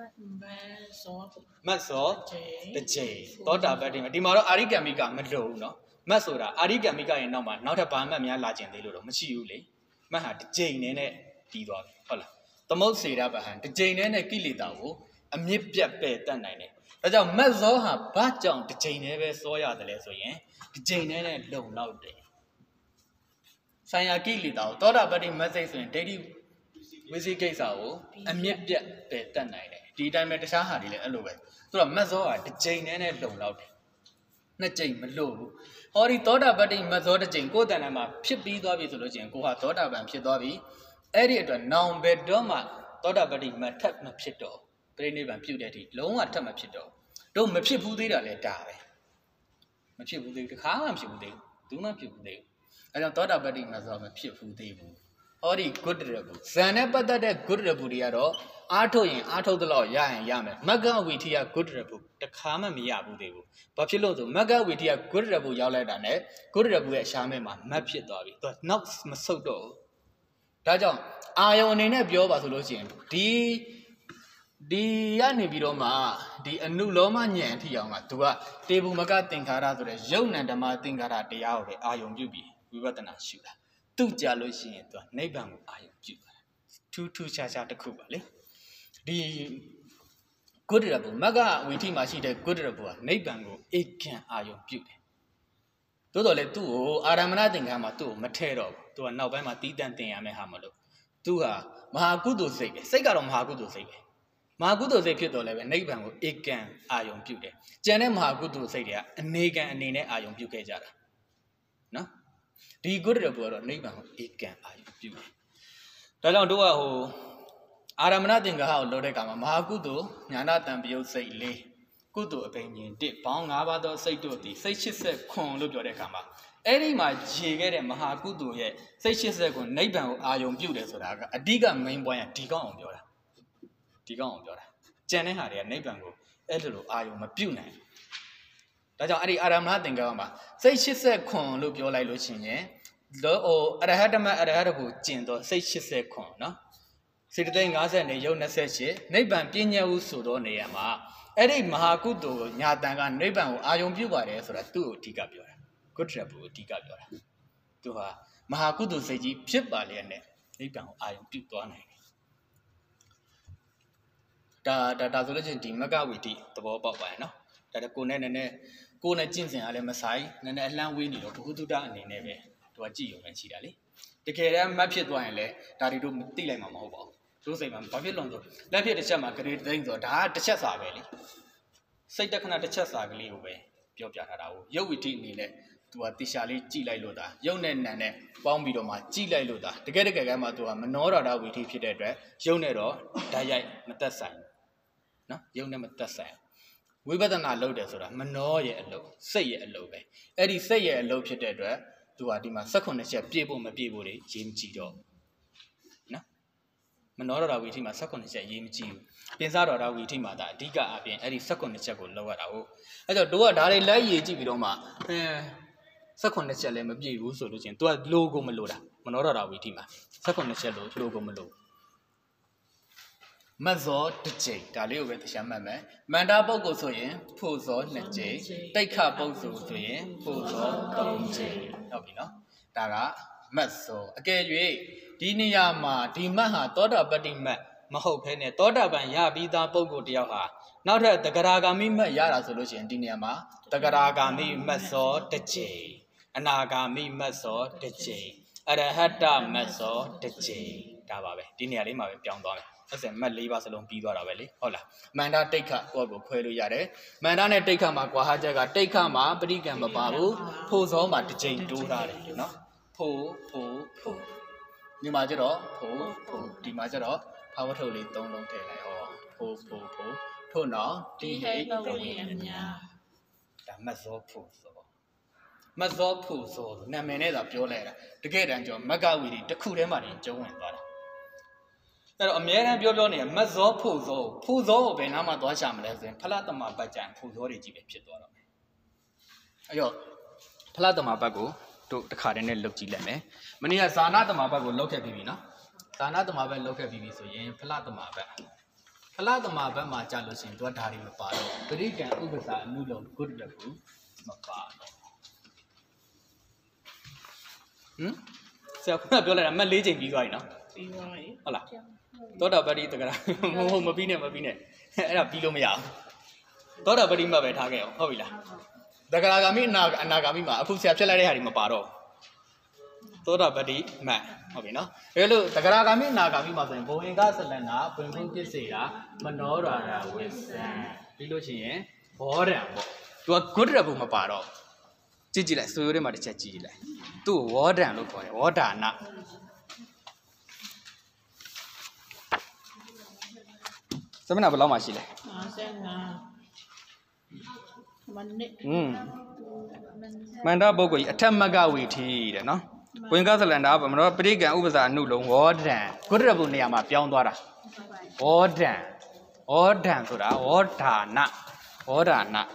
မတ်စောတစ်ချိန်သောတာပတ္တိဒီမှာတော့အာရိကံမိကမလို့ဘူးနော်မတ်ဆိုတာအာရိကံမိကရဲ့နောက်မှာနောက်ထပ်ဘာမှတ်များလာကျင်သေးလို့တော့မရှိဘူးလေမတ်ဟာတစ်ချိန်နဲ့နဲ့ပြီးသွားပြီဟုတ်လားသမုတ်စေရပဟံတစ်ချိန်နဲ့နဲ့ကိလေသာကိုအမြင့်ပြတ်ပယ်တတ်နိုင်တယ်ဒါကြောင့်မတ်ဇောဟာဘာကြောင့်တစ်ချိန်နဲ့ပဲစောရတယ်လဲဆိုရင်တစ်ချိန်နဲ့နဲ့လုံလောက်တယ်ဆိုင်ရာကိလေသာကိုသောတာပတ္တိမတ်စိတ်ဆိုရင်ဒိဋ္ဌိဝိသိကိစ္စကိုအမြင့်ပြတ်ပယ်တတ်နိုင်တယ်ဒီအတိုင်းပဲတခြားဟာတွေလည်းအဲ့လိုပဲဆိုတော့မတ်ဇောဟာတစ်ချိန်နဲ့နဲ့လုံလောက်တယ်နှစ်ကြိမ်မလို့ဘူးဟောဒီသောတာပတ္တိမတ်ဇောတစ်ကြိမ်ကိုယ်တဏ္ဍာမှာဖြစ်ပြီးသွားပြီဆိုလို့ရှိရင်ကိုဟာသောတာပန်ဖြစ်သွားပြီအဲ့ဒီအတွက်နောင်ဘယ်တော့မှသောတာပတ္တိမထပ်မဖြစ်တော့ပြိဋိနိဗ္ဗာန်ပြုတဲ့အထိလုံးဝထပ်မဖြစ်တော့တို့မဖြစ်ဘူးသေးတာလဲဒါပဲမဖြစ်ဘူးသေးဘူးတခါမှမဖြစ်ဘူးသေးဘူးဘူးမှဖြစ်ဘူးသေးဘူးအဲကြောင့်သောတာပတ္တိမတ်ဇောမဖြစ်ဘူးသေးဘူးဟောဒီဂုတ္တရပုဇန်နဲ့ပတ်သက်တဲ့ဂုတ္တရပုတွေကတော့အားထုတ်ရင်အားထုတ်သလောက်ရရင်ရမယ်မဂ္ဂဝီထိယဂုတ္တရပုတခါမှမရဘူးသေးဘူးဘာဖြစ်လို့ဆိုမဂ္ဂဝီထိယဂုတ္တရပုရောက်လိုက်တာနဲ့ဂုတ္တရပုရဲ့အရှားမဲ့မှာမတ်ဖြစ်သွားပြီသူကနောက်မဆုတ်တော့ဘူးဒါကြောင့်အာယုံအနေနဲ့ပြောပါဆိုလို့ရှိရင်ဒီဒီကနေပြီးတော့မှဒီအနုလောမဉာဏ်အထိအောင်ကသူကတေဘူမကသင်္ခါရဆိုတဲ့ယုံ nant ဓမ္မသင်္ခါရတရားကိုပဲအာယုံပြုပြီးဝိပဿနာရှုတာသူ့ကြလို့ရှိရင်သူကနိဗ္ဗာန်ကိုအာရုံပြုတယ်ထူးထူးခြားခြားတစ်ခုပါလေဒီကုတ္တရဘုမကဝိထိမှာရှိတဲ့ကုတ္တရဘုကနိဗ္ဗာန်ကိုဧကံအာရုံပြုတယ်သို့တော်လည်းသူ့ကိုအာရမဏသင်္ကန်းမှာသူ့ကိုမထဲတော့ဘူးသူကနောက်ပိုင်းမှာတီးတန့်တင်ရမယ်ဟာမလို့သူကမဟာကုသိုလ်စိတ်ပဲစိတ်ကတော့မဟာကုသိုလ်စိတ်ပဲမဟာကုသိုလ်စိတ်ဖြစ်တော့လည်းပဲနိဗ္ဗာန်ကိုဧကံအာရုံပြုတယ်ကျန်တဲ့မဟာကုသိုလ်စိတ်တွေကအနေကံအနေနဲ့အာရုံပြုခဲ့ကြတာနော်ဒီကုတ္တရဘုကတော့နိဗ္ဗာန်ကိုဧကံအာရုံပြုတယ်ဒါကြောင့်တို့ကဟိုအာရမဏသင်္ကဟကိုလို့တဲ့အခါမှာမဟာကုသိုလ်ညာနာတံပယုတ်စိတ်လေးကုသိုလ်အပင်ញင်တစ်ဘောင်း၅ပါးသောစိတ်တို့သည်စိတ်၈၀ခွန်လို့ပြောတဲ့အခါမှာအဲ့ဒီမှာရေခဲ့တဲ့မဟာကုသိုလ်ရဲ့စိတ်၈၀ခွန်နိဗ္ဗာန်ကိုအာရုံပြုတယ်ဆိုတာကအဓိက main point ကဒီကောင်းအောင်ပြောတာဒီကောင်းအောင်ပြောတာကြံတဲ့ဟာတွေကနိဗ္ဗာန်ကိုအဲ့လိုလိုအာရုံမပြုနိုင်ဒါကြောင့်အဲ့ဒီအာရမဏသင်္ကဟမှာစိတ်၈၀ခွန်လို့ပြောလိုက်လို့ရှိရင်လောဟိုအရဟတမအရဟတကိုကျင့်တော့စိတ်၈၀ခွန်နော်စေတသိက်၅၀နဲ့ယုတ်၂၈နိဗ္ဗာန်ပြည့်ညတ်ဟုဆိုတော့နေရာမှာအဲ့ဒီမဟာကုသိုလ်ကိုညာတန်ကနိဗ္ဗာန်ကိုအာရုံပြုပါတယ်ဆိုတာသူ့ကိုအဓိကပြောတာကုတ္တရဘုကိုအဓိကပြောတာသူဟာမဟာကုသိုလ်စိတ်ကြီးဖြစ်ပါလျက်နဲ့နိဗ္ဗာန်ကိုအာရုံပြုသွားနိုင်တယ်ဒါဒါဒါဆိုလို့ချင်းဒီမကဝိတိသဘောပေါက်ပါရဲ့နော်ဒါတကိုနဲ့နည်းနည်းကိုနဲ့ကျင့်စဉ်အားလည်းမဆိုင်နည်းနည်းအလန့်ဝေးနေတော့ဘုဟုတုတအနေနဲ့ပဲသူကကြည့်ရုံနဲ့ရှိတာလေတကယ်တမ်းမတ်ဖြစ်သွားရင်လည်းဒါတွေတို့သိလိုက်မှာမဟုတ်ပါဘူးတို့စိတ်မှာဘာဖြစ်လို့ဆိုလက်ဖြစ်တစ်ချက်မှာဂရေသိမ့်ဆိုတော့ဒါကတစ်ချက်စာပဲလေစိတ်တခဏတစ်ချက်စာကလေးကိုပဲပြောပြထားတာကိုရုပ်ဝိတိအနေနဲ့သူကတိရှာလေးကြည့်လိုက်လို့ဒါရုပ်နဲ့နံနဲ့ပေါင်းပြီးတော့မှကြည့်လိုက်လို့ဒါတကယ်တကယ်ကမှသူကမနောရတာဝိတိဖြစ်တဲ့အတွက်ရုပ်နဲ့တော့ဓာတ်ရိုက်မသက်ဆိုင်နော်ရုပ်နဲ့မသက်ဆိုင်ဝိပဿနာလုပ်တယ်ဆိုတာမနောရဲ့အလုပ်စိတ်ရဲ့အလုပ်ပဲအဲ့ဒီစိတ်ရဲ့အလုပ်ဖြစ်တဲ့အတွက်သူကဒီမှာ၁၈ချက်ပြည့်ဖို့မပြည့်ဖို့တွေရေးမကြည့်တော့နော်မနောရတာဝိထိမှာ၁၈ချက်ရေးမကြည့်ဘူးပြင်စားတော်တာဝိထိမှာဒါအဓိကအပြင်အဲ့ဒီ၁၈ချက်ကိုလောက်ရတာဟုတ်အဲ့တော့တို့ကဒါတွေလိုက်ရေးကြည့်ပြီးတော့မှအဲ၁၈ချက်လည်းမပြည့်ဘူးဆိုလို့ချင်းသူကလိုကိုမလိုတာမနောရတာဝိထိမှာ၁၈ချက်လို့လိုကိုမလိုမတ်ဇောတစ်ကြိမ်ဒါလေးကိုပဲတရားမှတ်မယ်မန္တာပုဂ္ဂိုလ်ဆိုရင်ဖို့ဇောနှစ်ကြိမ်တိတ်ခပုဂ္ဂိုလ်ဆိုရင်ဖို့ဇောသုံးကြိမ်ဟုတ်ပြီနော်ဒါကမတ်ဇောအကယ်၍ဒီနေရာမှာဒီမတ်ဟာသောတာပတ္တိမတ်မဟုတ်ဘဲနဲ့သောတာပန်ရပြီးသားပုဂ္ဂိုလ်တယောက်ဟာနောက်ထပ်တဂရဂါမိမတ်ရတာဆိုလို့ရှိရင်ဒီနေရာမှာတဂရဂါမိမတ်ဇောတစ်ကြိမ်အနာဂါမိမတ်ဇောတစ်ကြိမ်အရဟတမတ်ဇောတစ်ကြိမ်ဒါပါပဲဒီနေရာလေးမှာပဲပြောင်းသွားမယ်အဲ့ဒါမတ်၄ပါးစလုံးပြီးသွားတာပဲလေဟုတ်လားမန္တတိတ်ခကိုယ့်ကိုခွဲလို့ရတယ်မန္တနဲ့တိတ်ခမှာကွာဟာချက်ကတိတ်ခမှာပရိကံမပါဘူးဖို့စောမှာတစ်ချိန်တိုးထားတယ်နော်ဖို့ဖို့ဖို့ဒီမှာကျတော့ဖို့ဖို့ဒီမှာကျတော့ဖာဝထုတ်လေးသုံးလုံးထည့်လိုက်ဟောဖို့ဖို့ဖို့ထို့နော်ဒီဟိတ်သုံးရအများဒါမတ်ဇောဖို့ဆိုမတ်ဇောဖို့ဆိုနာမည်နဲ့သာပြောလိုက်တာတကယ်တမ်းကျော်မက္ကဝီတွေတစ်ခုတည်းမှတင်ကျုံးဝင်သွားတာအဲ့တော့အများအားပြောပြောနေမတ်ဇောဖို့ဇောဖို့ဇောကိုဘယ်နာမှသွားချမလဲဆိုရင်ဖလားတမပတ်ကြံဖို့ဇောတွေကြီးပဲဖြစ်သွားတော့မယ်အဲ့တော့ဖလားတမပတ်ကိုတို့တစ်ခါတည်းနဲ့လုတ်ကြည့်လိုက်မယ်မနေ့ကဇာနာတမပတ်ကိုလုတ်ခဲ့ပြီးပြီနော်ဇာနာတမပတ်လုတ်ခဲ့ပြီးပြီဆိုရင်ဖလားတမပတ်ဖလားတမပတ်မှာကြာလို့ရှိရင်သူကဓာရီမပါတော့ပရိကံဥပ္ပစာအမှုလုံးကုတ္တရကူမပါတော့ဟမ်ဆရာကပြောလိုက်တာမက်၄ချိန်ပြီးသွားပြီနော်ပြီးသွားပြီဟုတ်လားသောတာပတိတက္ကရာမဟုတ်မပြီးနဲ့မပြီးနဲ့အဲ့ဒါပြီးလို့မရဘူးသောတာပတိမှပဲထားခဲ့အောင်ဟုတ်ပြီလားတက္ကရာဂါမိအနာအနာဂါမိမှာအဖုဆရာဖြစ်လိုက်တဲ့ဟာတွေမပါတော့သောတာပတိမှတ်ဟုတ်ပြီနော်ဒါလို့တက္ကရာဂါမိအနာဂါမိမှာဆိုရင်ဘုံင်္ဂသလနာဘုံဘုံပြည့်စေတာမနောရာရာဝိသံပြီးလို့ရှိရင်ဘောဓံပေါ့သူကဂုတ္တရဘုံမပါတော့ကြည့်ကြည့်လိုက်ဆိုရိုးထဲမှာတစ်ချက်ကြည့်ကြည့်လိုက်သူ့ဝေါဒံလို့ခေါ်တယ်ဝေါဒါနသမဏဘယ်လောက်မှရှိလဲ၅၅မနစ်อืมမန္တပုဂ္ဂိုလ်ကြီးအထက်မကဝီထီတဲ့နော်ဝိင်္ဂသလန္တာဗမနောပရိကံဥပ္ပဇာအနုလုံးဝေါဒံဂုတ္တရဘုံနေရာမှာပြောင်းသွားတာဝေါဒံဝေါဒံဆိုတာဝေါဒါနဝေါဒါန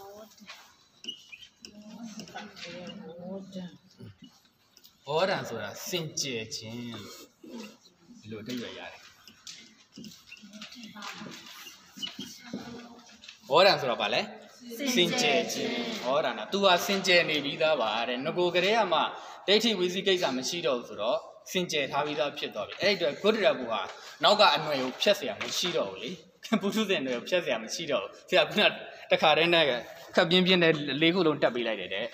ဝေါဒံဆိုတာစင်ကြယ်ခြင်းလို့ဒီလိုအဓိပ္ပာယ်ရတယ်ဝေါဒံဆိုတော့ဗာလဲစင်ကြယ်ခြင်းဟောတာနော်သူဟာစင်ကြယ်နေပြီးသားပါတဲ့ငကိုကလေးကမှဒိဋ္ဌိဝိသိကိစ္စမရှိတော့ဘူးဆိုတော့စင်ကြယ်ထားပြီးသားဖြစ်သွားပြီအဲ့ဒီအတွက်ဂုတ္တရဘူဟာနောက်ကအနွယ်ကိုဖြတ်เสียမရှိတော့ဘူးလေပုထုဇဉ်တွေကိုဖြတ်เสียမရှိတော့ဘူးဆရာကတခါတည်းနဲ့ခပ်ပြင်းပြင်းနဲ့လေးခုလုံးတက်ပေးလိုက်တယ်တဲ့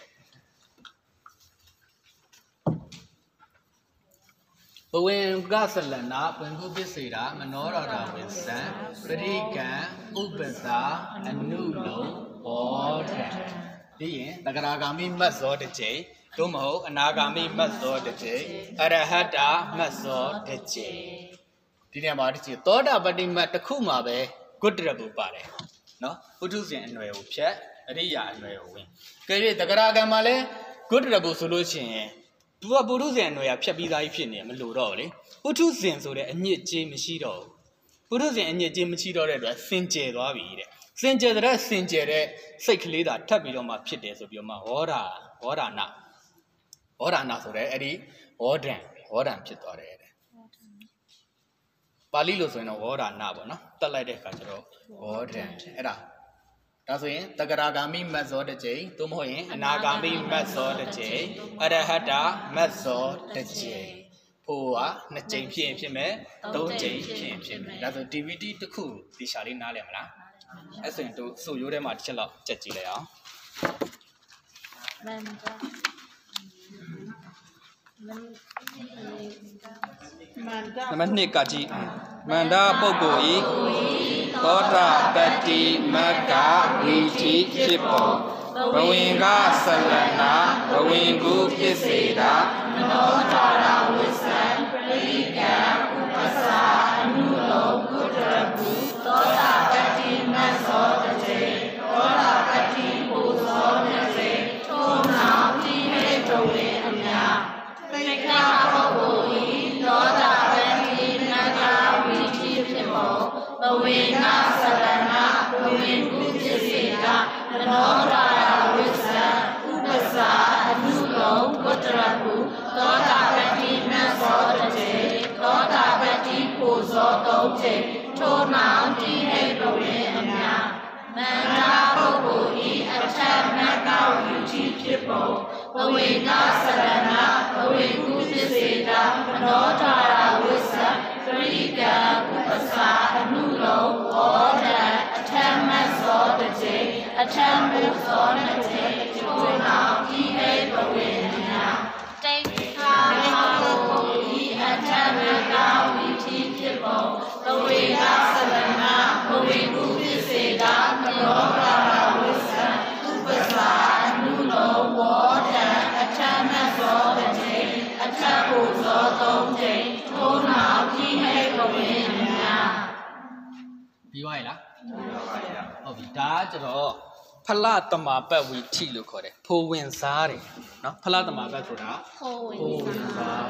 ဘဝင်ကဆလနာပွင့်ကုပစ္စေတာမနောရတာဝိသံပရိကံဥပ္ပစာအနုလုံဘောဓံဒီရင်တဂရာဂာမိမတ်ဇောတစ်ချိန်သို့မဟုတ်အနာဂာမိမတ်ဇောတစ်ချိန်အရဟတမတ်ဇောတစ်ချိန်ဒီနေရာမှာတစ်ချိန်သောတာပတိမတ်တစ်ခုမှာပဲဂုတ္တရဘူပါတယ်နော်ပုထုဇဉ်အနွယ်ကိုဖြတ်အရိယာအနွယ်ကိုဝင်ကဲ၍တဂရာဂံမှာလဲဂုတ္တရဘူဆိုလို့ရှိရင်သူကပုထုဇဉ်အနွယ်ကဖြတ်ပြီးသားကြီးဖြစ်နေမလို့တော့လေပုထုဇဉ်ဆိုတဲ့အညစ်အကြေးမရှိတော့ဘူးပုထုဇဉ်အညစ်အကြေးမရှိတော့တဲ့အတွက်စင်ကြယ်သွားပြီတဲ့စင်ကြယ်တဲ့စင်ကြယ်တဲ့စိတ်ကလေးသာထပ်ပြီးတော့မှဖြစ်တယ်ဆိုပြီးတော့မှဟောတာဟောဒါနာဟောဒါနာဆိုတဲ့အဲ့ဒီဟောဒံဟောဒံဖြစ်သွားတယ်တဲ့ပါဠိလိုဆိုရင်တော့ဟောဒါနာပေါ့နော်တက်လိုက်တဲ့အခါကျတော့ဟောဒံအဲ့ဒါဒါဆိုရင်တဂရာဂာမိမတ်ဇောတစ်ကြိမ်သို့မဟုတ်ရင်အနာဂါမိမတ်ဇောတစ်ကြိမ်အရဟတမတ်ဇောတစ်ကြိမ်ဖို့ကနှစ်ကြိမ်ဖြစ်ရင်ဖြစ်မယ်သုံးကြိမ်ဖြစ်ရင်ဖြစ်မယ်ဒါဆို ဒီ ဗီ ဒီ တစ်ခုဒီရှာလေးနားလည်မလားအဲ့ဆိုရင်တို့စုရိုးထဲမှာတစ်ချက်လောက်ကြက်ကြည့်လိုက်အောင်မန္တမန္တနံပါတ်နှစ်ကကြည့်မန္တပုဂ္ဂိုလ်ဤသောတာပတ္တိမဂ္ဂဝီတိဖြစ်ပေါ်ဘဝင်ကဆလနာဘဝင်ကုပစ္စေတာမနောတာရဝိသံပရိကံဥပ္ပစာအနုလောကုတ္တရဘူသောတာပတ္တိမတ်ဇောတတေသောတာပတ္တိပူဇောတတေထိုနောင်တိဟေတဝေအမြပိဋကပုဂ္ဂိုလ်ဤသောတာပတ္တိမဂ္ဂဝီတိဖြစ်ပေါ်ဘဝင်ကဆလနာဘဝင်ကုပစ္စေတာမနောတာရဝိသံဥပ္ပစာအနုလောကုတ္တရဘူသောတာပတ္တိမတ်ဇောတတေသောတာပတ္တိပူဇောသုံးကြိမ်ထိုနောင်တိဟိတဝေအမြမန္တပုဂ္ဂိုလ်ဤအထက်မဂ္ဂဝီတိဖြစ်ပေါ်ဘဝေကဆရဏဘဝေကုပစ္စေတာမနောတာရဝိသံပရိကံဥပ္ပစာအနုလောဘောဓံအထက်မတ်ဇောတတေအထက်မတ်ဇောတတေထိုနောင်တိဟိတဝေအမြတိဋ္ဌာပုဂ္ဂိုလ်ဤအထက်မဂ္ဂဝီတိဖြစ်ပေါ်ဘဝေကဆရဏဘဝေကုပစ္စေတာမနောတာရဝိသံဥပ္ပစာအနုလောဘောဓံအထက်မတ်ဇောတတေအထက်ပူဇောသုံးကြိမ်ထိုနောင်တိဟိတဝေအမြပြီးသွားပြီလားဟုတ်ပြီဒါကကျတော့ဖလတမပတ်ဝီထိလို့ခေါ်တယ်ဖိုဝင်စားတယ်နော်ဖလတမပတ်ဆိုတာဖိုဝင်စား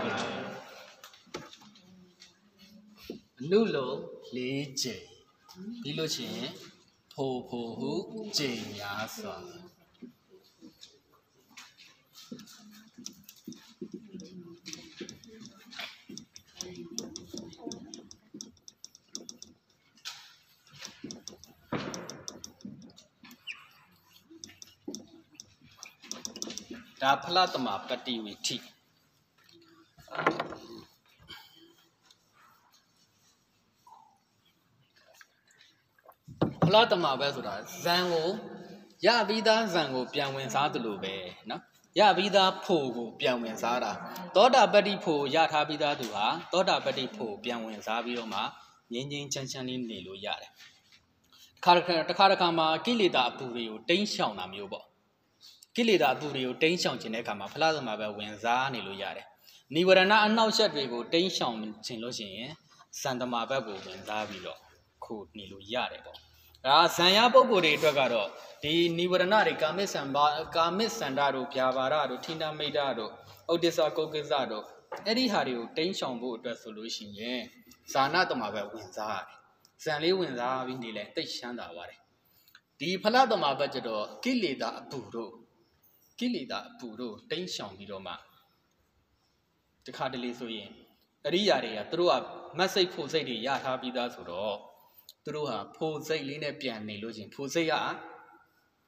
အနုလုံးလေးကြိမ်ပြီးလို့ရှိရင်ဖိုဖိုဟုကြိမ်များစွာဒါဖလတမပတ္တိဝီထိဖလတမပဲဆိုတာဇံကိုရပြီးသားဇံကိုပြန်ဝင်စားသလိုပဲနော်ရပြီးသားဖို့ကိုပြန်ဝင်စားတာသောတာပတ္တိဖို့ရထားပြီးသားသူဟာသောတာပတ္တိဖို့ပြန်ဝင်စားပြီးတော့မှငြိမ်းငြိမ်းချမ်းချမ်းလေးနေလို့ရတယ်တစ်ခါတစ်ခါတစ်ခါမှာကိလေသာအပူတွေကိုတိမ်းရှောင်တာမျိုးပေါ့ကိလေသာအပူတွေကိုတိမ်းရှောင်ခြင်းတဲ့အခါမှာဖလားသမပဲဝင်စားနေလို့ရတယ်နိဝရဏအနှောက်အယှက်တွေကိုတိမ်းရှောင်ခြင်းလို့ရှိရင်စံတမာဘက်ကိုဝင်စားပြီးတော့ခုနေလို့ရတယ်ပေါ့ဒါဇံရပုဂ္ဂိုလ်တွေအတွက်ကတော့ဒီနိဝရဏတွေကာမိစံဘာကာမိစန္ဒတို့ဗျာပါဒတို့ထိဏမိတ်တို့ဥဒိစ္စကုတ်ကိစ္စတို့အဲ့ဒီဟာတွေကိုတိမ်းရှောင်ဖို့အတွက်ဆိုလို့ရှိရင်ဇာနာတမပဲဝင်စားရတယ်ဇံလေးဝင်စားပြီးနေလဲတိတ်ရှမ်းတာပါတယ်ဒီဖလားတမဘက်ကျတော့ကိလေသာအပူတို့ကိလေသာအပူတို့တိမ်းရှောင်ပြီးတော့မှတခါတလေဆိုရင်အရိယာတွေကသူတို့ကမတ်စိတ်ဖို့စိတ်တွေရထားပြီးသားဆိုတော့သူတို့ဟာဖို့စိတ်လေးနဲ့ပြန်နေလို့ချင်းဖို့စိတ်က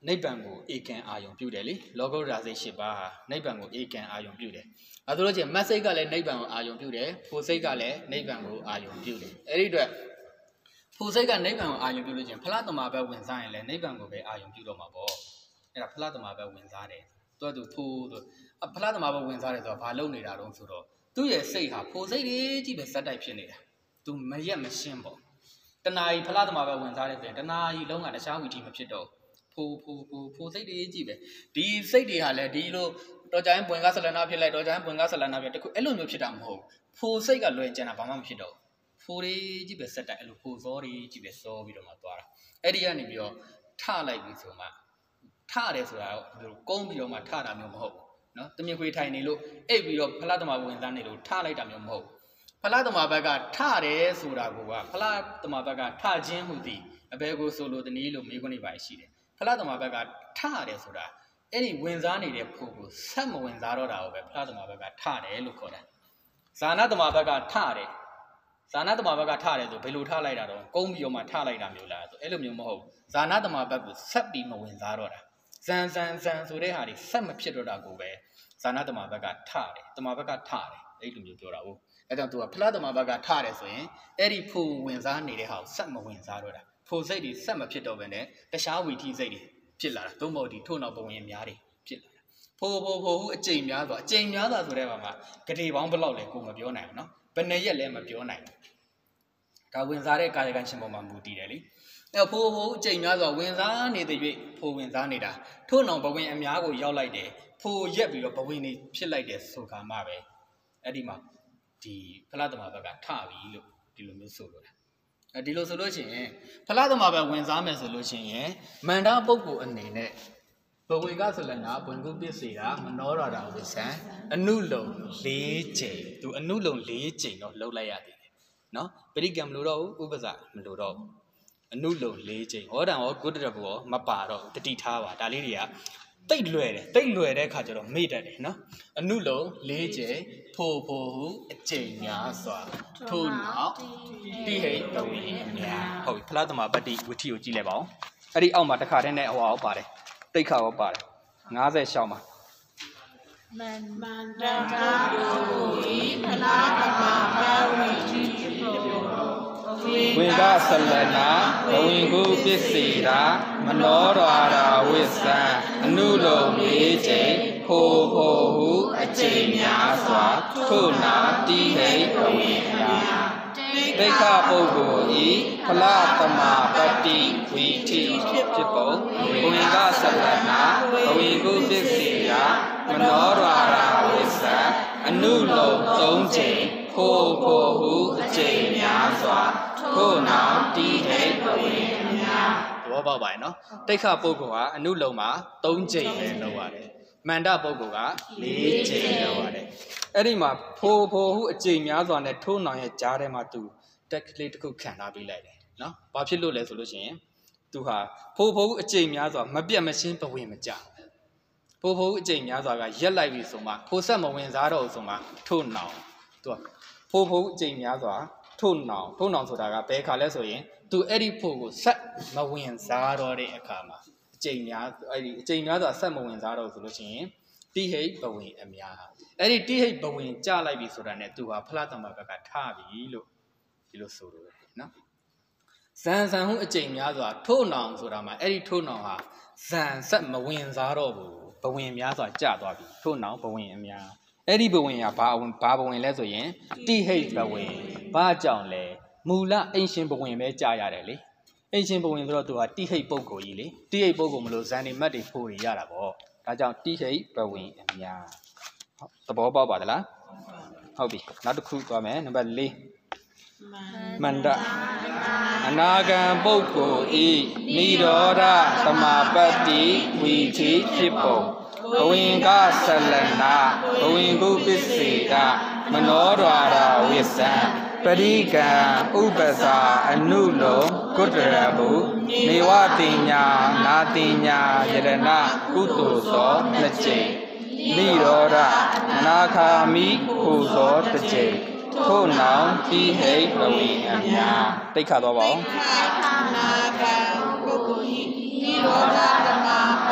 နိဗ္ဗာန်ကိုဧကံအာယုံပြုတယ်လေလောကုတ္တရာစိတ်၈ပါးဟာနိဗ္ဗာန်ကိုဧကံအာယုံပြုတယ်အဲဒါလို့ချင်းမတ်စိတ်ကလည်းနိဗ္ဗာန်ကိုအာယုံပြုတယ်ဖို့စိတ်ကလည်းနိဗ္ဗာန်ကိုအာယုံပြုတယ်အဲ့ဒီအတွက်ဖို့စိတ်ကနိဗ္ဗာန်ကိုအာယုံပြုလို့ချင်းဖလားတမာဘက်ဝင်စားရင်လည်းနိဗ္ဗာန်ကိုပဲအာယုံပြုတော့မှာပေါ့အဲ့ဒါဖလားတမာဘက်ဝင်စားတယ်သူကသူဖို့ဆိုဖလားတမာဘက်ဝင်စားတယ်ဆိုတော့ဘာလုပ်နေတာတုံးဆိုတော့သူ့ရဲ့စိတ်ဟာဖို့စိတ်လေးကြည့်ပဲဇက်တိုက်ဖြစ်နေတာသူမရက်မရှင်းပေါ့တဏှာကြီးဖလားတမာဘက်ဝင်စားတယ်ဆိုရင်တဏှာကြီးလုံးကတခြားဝီတီမဖြစ်တော့ဖိုးဖိုးဖိုးဖိုးစိတ်တွေကြည့်ပဲဒီစိတ်တွေဟာလည်းဒီလိုတော်ကြိုင်ပွင့်ကားဆလနာဖြစ်လိုက်တော်ကြိုင်ပွင့်ကားဆလနာဖြစ်တခုအဲ့လိုမျိုးဖြစ်တာမဟုတ်ဖိုးစိတ်ကလွယ်ကျန်တာဘာမှမဖြစ်တော့ဖိုးတွေကြည့်ပဲစက်တိုက်အဲ့လိုဖိုးစောတွေကြည့်ပဲစောပြီးတော့မှသွားတာအဲ့ဒီကနေပြီးတော့ထလိုက်ပြီးဆိုမှထတယ်ဆိုတာကကုန်းပြီးတော့မှထတာမျိုးမဟုတ်ဘူးနော်တမြင်ခွေထိုင်နေလို့အိပ်ပြီးတော့ဖလားတမာဝင်စားနေလို့ထလိုက်တာမျိုးမဟုတ်ဖလားတမာဘက်ကထတယ်ဆိုတာကဖလားတမာဘက်ကထခြင်းမှုသည်အဘယ်ကိုဆိုလိုတနည်းလို့မေးခွန်းနေပါရှိတယ်ဖလားတမာဘက်ကထတယ်ဆိုတာအဲ့ဒီဝင်စားနေတဲ့ဖို့ကိုဆက်မဝင်စားတော့တာကိုပဲဖလားတမာဘက်ကထတယ်လို့ခေါ်တာဇာနာတမာဘက်ကထတယ်ဇာနာတမာဘက်ကထတယ်ဆိုဘယ်လိုထလိုက်တာတော့ကုန်းပြီးတော့မှထလိုက်တာမျိုးလားဆိုအဲ့လိုမျိုးမဟုတ်ဇာနာတမာဘက်ကိုဆက်ပြီးမဝင်စားတော့တာဇန်ဇန်ဇန်ဆိုတဲ့ဟာတွေဆက်မဖြစ်တော့တာကိုပဲဇာနာတမာဘက်ကထတယ်တမာဘက်ကထတယ်အဲ့လိုမျိုးပြောတာဟုတ်အဲ့တော့သူကဖလားတမာဘက်ကထတယ်ဆိုရင်အဲ့ဒီဖို့ဝင်စားနေတဲ့ဟာကိုဆက်မဝင်စားတော့တာဖို့စိတ်တွေဆက်မဖြစ်တော့ဘဲနဲ့တခြားဝီထီစိတ်တွေဖြစ်လာတာသုံးဖို့ဒီထို့နောက်ဘဝင်များတွေဖြစ်လာတာဖို့ဖို့ဖို့အကျိန်များဆိုအကျိန်များတာဆိုတဲ့ဘာမှာဂတိပေါင်းဘယ်လောက်လဲကိုမပြောနိုင်ဘူးနော်ဘယ်နှစ်ရက်လဲမပြောနိုင်ဘူးဒါဝင်စားတဲ့ကာယကံရှင်ပေါ်မှာမူတည်တယ်လေအဲ့ဖို့ဖို့အကျိန်များဆိုဝင်စားနေတဲ့၍ဖို့ဝင်စားနေတာထို့နောက်ဘဝင်အများကိုရောက်လိုက်တယ်ဖို့ရက်ပြီးတော့ဘဝင်တွေဖြစ်လိုက်တယ်ဆိုခါမှပဲအဲ့ဒီမှာဒီဖလားတမာဘက်ကထပြီလို့ဒီလိုမျိုးဆိုလို့ဒီလိုဆိုလို့ရှိရင်ဖလားတမာပဲဝင်စားမယ်ဆိုလို့ရှိရင်မန္တပုဂ္ဂိုလ်အနေနဲ့ဘဝေကဆိုလည်းနာဘွင်ကုပစ္စေတာမနောရတာဝိဆံအနုလုံ၄ချိန်သူအနုလုံ၄ချိန်တော့လှုပ်လိုက်ရသေးတယ်နော်ပရိကံမလို့တော့ဥပ္ပဇမလို့တော့အနုလုံ၄ချိန်ဟောတံဟောဂုတ္တရဘောမပါတော့တတိထားပါဒါလေးတွေကတိတ်လွယ်တယ်တိတ်လွယ်တဲ့ခါကျတော့မေ့တတ်တယ်နော်အနုလုံ၄ချိန်ဖို့ဖို့ဟုအကျိန်များစွာထို့နောက်တိဟိတဝိညာဟုတ်ပြီဖလားတမာပတ္တိဝိထီကိုကြည့်လိုက်ပါဦးအဲ့ဒီအောက်မှာတစ်ခါတည်းနဲ့ဟောအောင်ပါတယ်တိတ်ခါရောပါတယ်၅၀ရှောင်းပါမန္မန္တတာကိုဤဖလားတမာပဝိထီဝိကဆလနာဘဝင်ကုပစ္စေတာမနောရတာဝိသံအနုလုံလေးချိန်ဖို့ဖို့ဟုအကျိန်များစွာထို့နောက်တိဟိတဝိညာဒိဋ္ဌပုဂ္ဂိုလ်ဤဖလားတမာပတ္တိဝိထီဖြစ်ပုံဘဝင်ကဆလနာဘဝင်ကုပစ္စေတာမနောရတာဝိသံအနုလုံသုံးချိန်ဖို့ဖို့ဟုအကျိန်များစွာထို့နောက်တိဟိတဝိညာသဘောပေါက်ပါရဲ့နော်ဒိဋ္ဌပုဂ္ဂိုလ်ဟာအနုလုံမှာသုံးချိန်ပဲလုပ်ရတယ်မန္တပုဂ္ဂိုလ်က၄ချိန်လုပ်ရတယ်အဲ့ဒီမှာဖိုးဖိုးဟုအကျိန်များစွာနဲ့ထိုးနောင်ရဲ့ကြားထဲမှာသူတက်ကလေးတစ်ခုခံထားပေးလိုက်တယ်နော်ဘာဖြစ်လို့လဲဆိုလို့ရှိရင်သူဟာဖိုးဖိုးဟုအကျိန်များစွာမပြတ်မရှင်းပဝင်မကြဖိုးဖိုးဟုအကျိန်များစွာကရက်လိုက်ပြီဆိုမှဖိုးဆက်မဝင်စားတော့ဆိုမှထိုးနောင်သူကဖိုးဖိုးဟုအကျိန်များစွာထို့နောင်ထို့နောင်ဆိုတာကဘယ်ခါလဲဆိုရင်သူအဲ့ဒီဖို့ကိုဆက်မဝင်စားတော့တဲ့အခါမှာအကျိန်များအဲ့ဒီအကျိန်များစွာဆက်မဝင်စားတော့ဆိုလို့ရှိရင်တိဟိတ်ဘဝင်အများအဲ့ဒီတိဟိတ်ဘဝင်ကြလိုက်ပြီဆိုတာနဲ့သူဟာဖလားတမာဘက်ကထပြီလို့ဒီလိုဆိုလို့နော်ဇန်ဇန်ဟုအကျိန်များစွာထို့နောင်ဆိုတာမှာအဲ့ဒီထို့နောင်ဟာဇန်ဆက်မဝင်စားတော့ဘူးဘဝင်များစွာကျသွားပြီထို့နောင်ဘဝင်အများအဲ့ဒီဘဝင်ကဘာဝင်ဘာဘဝင်လဲဆိုရင်တိဟိတ်ဘဝင်ဘာကြောင့်လဲမူလအင်ရှင်ဘဝင်ပဲကြာရတယ်လေအင်ရှင်ဘဝင်ဆိုတော့သူကတိဟိတ်ပုဂ္ဂိုလ်ကြီးလေတိဟိတ်ပုဂ္ဂိုလ်မလို့ဇန်နေမတ်တွေဖို့ရရတာပေါ့ဒါကြောင့်တိဟိတ်ဘဝင်အများသဘောပေါက်ပါသလားဟုတ်ပြီနောက်တစ်ခုသွားမယ်နံပါတ်၄မန္တအနာဂံပုဂ္ဂိုလ်ဤနိရောဓသမာပတ္တိဝီထီဖြစ်ပုံဘဝင်ကဆလနာဘဝင်ကုပစ္စေတာမနောရတာဝိသံပရိကံဥပ္ပစာအနုလုံကုတ္တရပုနေဝတင်ညာနာတင်ညာယရဏကုသိုလ်သောနှစ်ကြိမ်နိရောဓအနာခာမိဟူသောတစ်ကြိမ်ထို့နောက်တိဟိတ်ဘဝိအမြာတိတ်ခါတော့ပါဦးနာကံပုဂ္ဂိုလ်ဤနိရောဓဓမ္မပ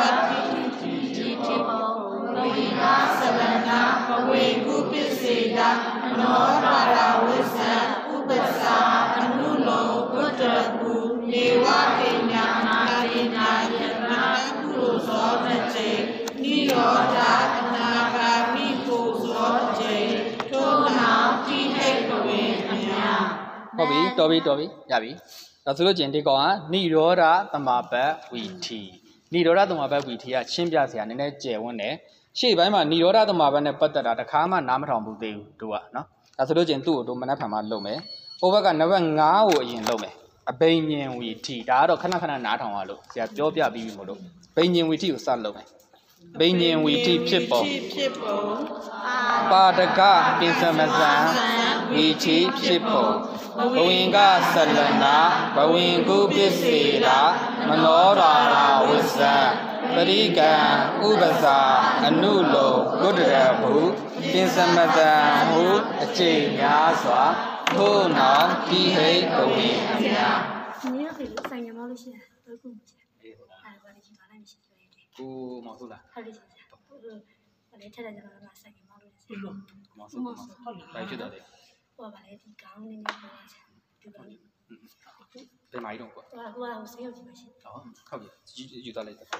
နာယနာကုလိုသောတစ်ချိန်နိရောဓအနာဂါမိကိုသောတစ်ချိန်ထို့နောက်တိဟိတ်ပဝေအမြာဟုတ်ပြီတော်ပြီတော်ပြီရပြီဒါဆိုလို့ကျင်ဒီကောင်ကနိရောဓသမဘတ်ဝီထီနိရောဓသမဘတ်ဝီထီကချင်းပြစရာနည်းနည်းကျယ်ဝန်းတယ်ရှေ့ပိုင်းမှာနိရောဓသမဘတ်နဲ့ပတ်သက်တာတခါမှနားမထောင်ဘူးသေးဘူးတို့ကနော်ဒါဆိုလို့ကျင်သူ့ကိုတို့မနှက်ဖန်မှလုပ်မယ်ဟိုဘက်ကနံပါတ်၅ကိုအရင်လုပ်မယ်အဘိညာဉ်ဝီထီဒါကတော့ခဏခဏနားထောင်ရလို့ဆရာပြောပြပြီးပြီမို့လို့ဘိညာဉ်ဝီထီကိုစလုပ်မယ်ဘိညာဉ်ဝီထီဖြစ်ပုံပါဒကပင်စမဇံဝီထီဖြစ်ပုံဘဝင်ကဆလနာဘဝင်ကုပစ္စေတာမနောရာရာဝိဇံပရိကံဥပဇာအနုလုံဂုတရဘုပင်စမဇံဟုအကျိများစွာထို့နောက်ဒီဟိတ်ဘဝင်အမြာ你要给三年毛的钱，都够不钱？哎，我的钱拿来你钱对的。 ကိုမောင်စုလား他的钱，我我来太太家那三年毛的钱。 မောင်စုမောင်စုဘယ်ဖြစ်တော့လဲ我把来地刚的那个钱，就刚的。 ဘယ်မှာတော့ကွာ我我我谁有几毛钱？ ဟောဟုတ်ပြီယူယူသွားလိုက်တယ်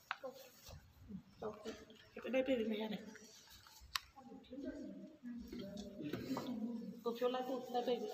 လိုက်ပြီမရတယ်ကိုပြောလိုက်ကိုလိုက်ပြီ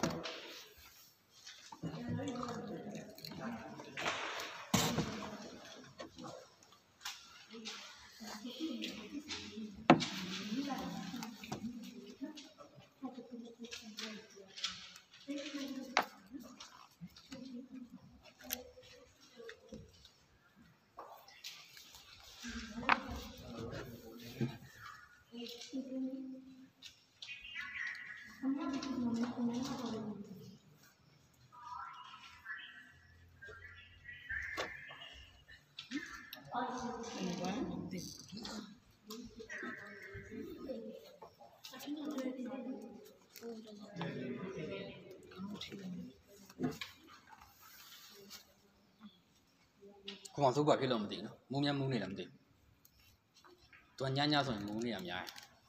ကိုမောင်စုဘာဖြစ်လို့မသိဘူးနော်မူးမြတ်မူးနေလားမသိဘူးသူကညညဆိုရင်မူးနေရများ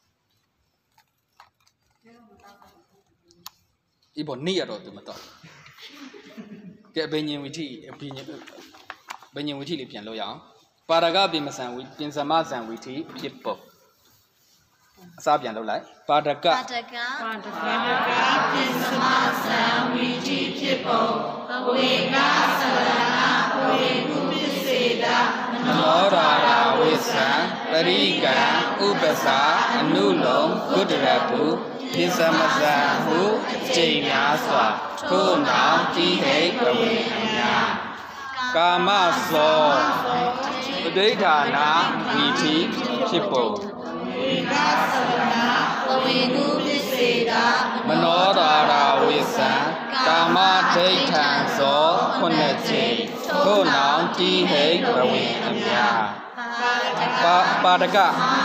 ဒီပေါ်နေရတော့သူမတော့ကဲဘိညာဉ်ဝိထိဘိညာဉ်ဘိညာဉ်ဝိထိလေးပြန်လို့ရအောင်ပါရကပိမဆံဝိပြင်စမဆံဝိထိဖြစ်ပုံအစားပြန်လုပ်လိုက်ပါဒကပါဒကပါဒကပြင်စမဆံဝိထိဖြစ်ပုံဘဝေကသလနာဘဝေကုပစ္စေတာမနောရာရာဝိသံပရိကံဥပ္ပစာအနုလုံဂုတရတုပြင်စမဆံဟုအကျိများစွာထို့နောက်တိဟိတ်ဘဝေအမြာကာမသောပဋိဌာနာဝီထိဖြစ်ပုံဝေကသလနာဘဝေကုပစ္စေတာမနောရာရာဝိသံကာမဒိဋ္ဌံသောခုနှစ်ကြိမ်ထို့နောက်တိဟိတ်ဘဝေအမြာပါပါဒက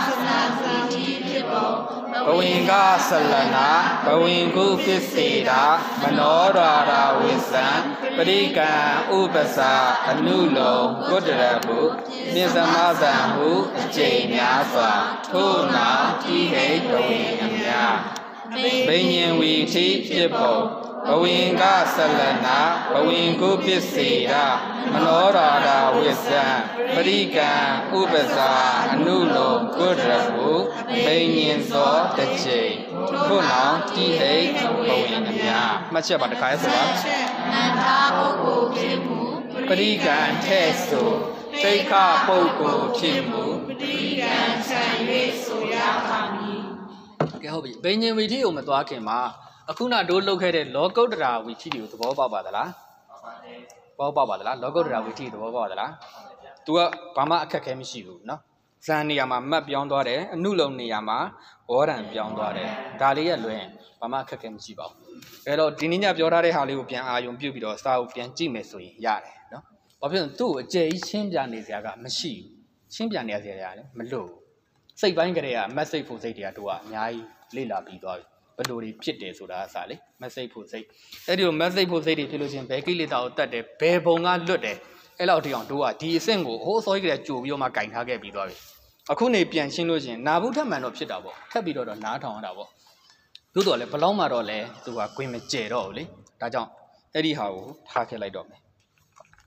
ဘဝင်ကဆလနာဘဝင်ကုပစ္စေတာမနောရာရာဝိသံပရိကံဥပ္ပစာအနုလုံဂုတရဘုနိသမသံဟုအကျိများစွာထို့နောက်တိဟိတ်ဘဝင်အမြာဘိညာဉ်ဝီထိဖြစ်ပုံဘဝင်ကဆလနာဘဝင်ကုပစ္စေတာမနောရာရာဝိသံပရိကံဥပ္ပစာအနုလုံဂုတရဘုဘိညာဉ်သောတစ်ချိန်ထို့နောက်တိဟိတ်ဘဝင်အမြာမှတ်ချက်ပါတခါဆိုပါနန္ဒာပုဂ္ဂိုလ်ဖြစ်မှုပရိကံထဲ့ဆိုသိက္ခာပုဂ္ဂိုလ်ဖြစ်မှုပရိကံခြံ၍ဆိုရပါမည်ကဲဟုတ်ပြီဘိညာဉ်ဝီထိကိုမသွားခင်မှာအခုနတို့လုပ်ခဲ့တဲ့လောကုတ္တရာဝီထိတွေကိုသဘောပေါက်ပါသလားပေါက်ပါပါသလားလောကုတ္တရာဝီထိသဘောပေါက်သလားသူကဘာမှအခက်ခဲမရှိဘူးเนาะဇန်နေရာမှာမတ်ပြောင်းသွားတယ်အနုလုံနေရာမှာဝေါရံပြောင်းသွားတယ်ဒါလေးရလွင်ဘာမှအခက်ခဲမရှိပါဘူးအဲတော့ဒီနေ့ညပြောထားတဲ့ဟာလေးကိုပြန်အာရုံပြုပြီးတော့စာအုပ်ပြန်ကြည့်မယ်ဆိုရင်ရတယ်เนาะဘာဖြစ်လို့သူ့ကိုအကျယ်ကြီးရှင်းပြနေစရာကမရှိဘူးရှင်းပြနေရစရာလည်းမလို့စိတ်ပိုင်းကလေးကမက်ဆေ့ဖို့စိတ်တွေကတို့ကအများကြီးလေ့လာပြီးသွားပြီဘယ်လိုတွေဖြစ်တယ်ဆိုတာအစားလေမက်ဆေ့ဖို့စိတ်အဲ့ဒီလိုမက်ဆေ့ဖို့စိတ်တွေဖြစ်လို့ချင်းဘယ်ကိလေသာကိုတတ်တယ်ဘယ်ဘုံကလွတ်တယ်အဲ့လောက်ထိအောင်တို့ကဒီအဆင့်ကိုဟိုးစောကြီးကလေးကြိုပြီးတော့မှကင်ထားခဲ့ပြီးသွားပြီအခုနေပြန်ရှင်းလို့ချင်းနာဘူးထက်မှန်တော့ဖြစ်တာပေါ့ထပ်ပြီးတော့တော့နားထောင်ရတာပေါ့သို့တော်လည်းဘလောက်မှတော့လဲသူကကွင်းမကျဲတော့ဘူးလေဒါကြောင့်အဲ့ဒီဟာကိုထားခဲ့လိုက်တော့မယ်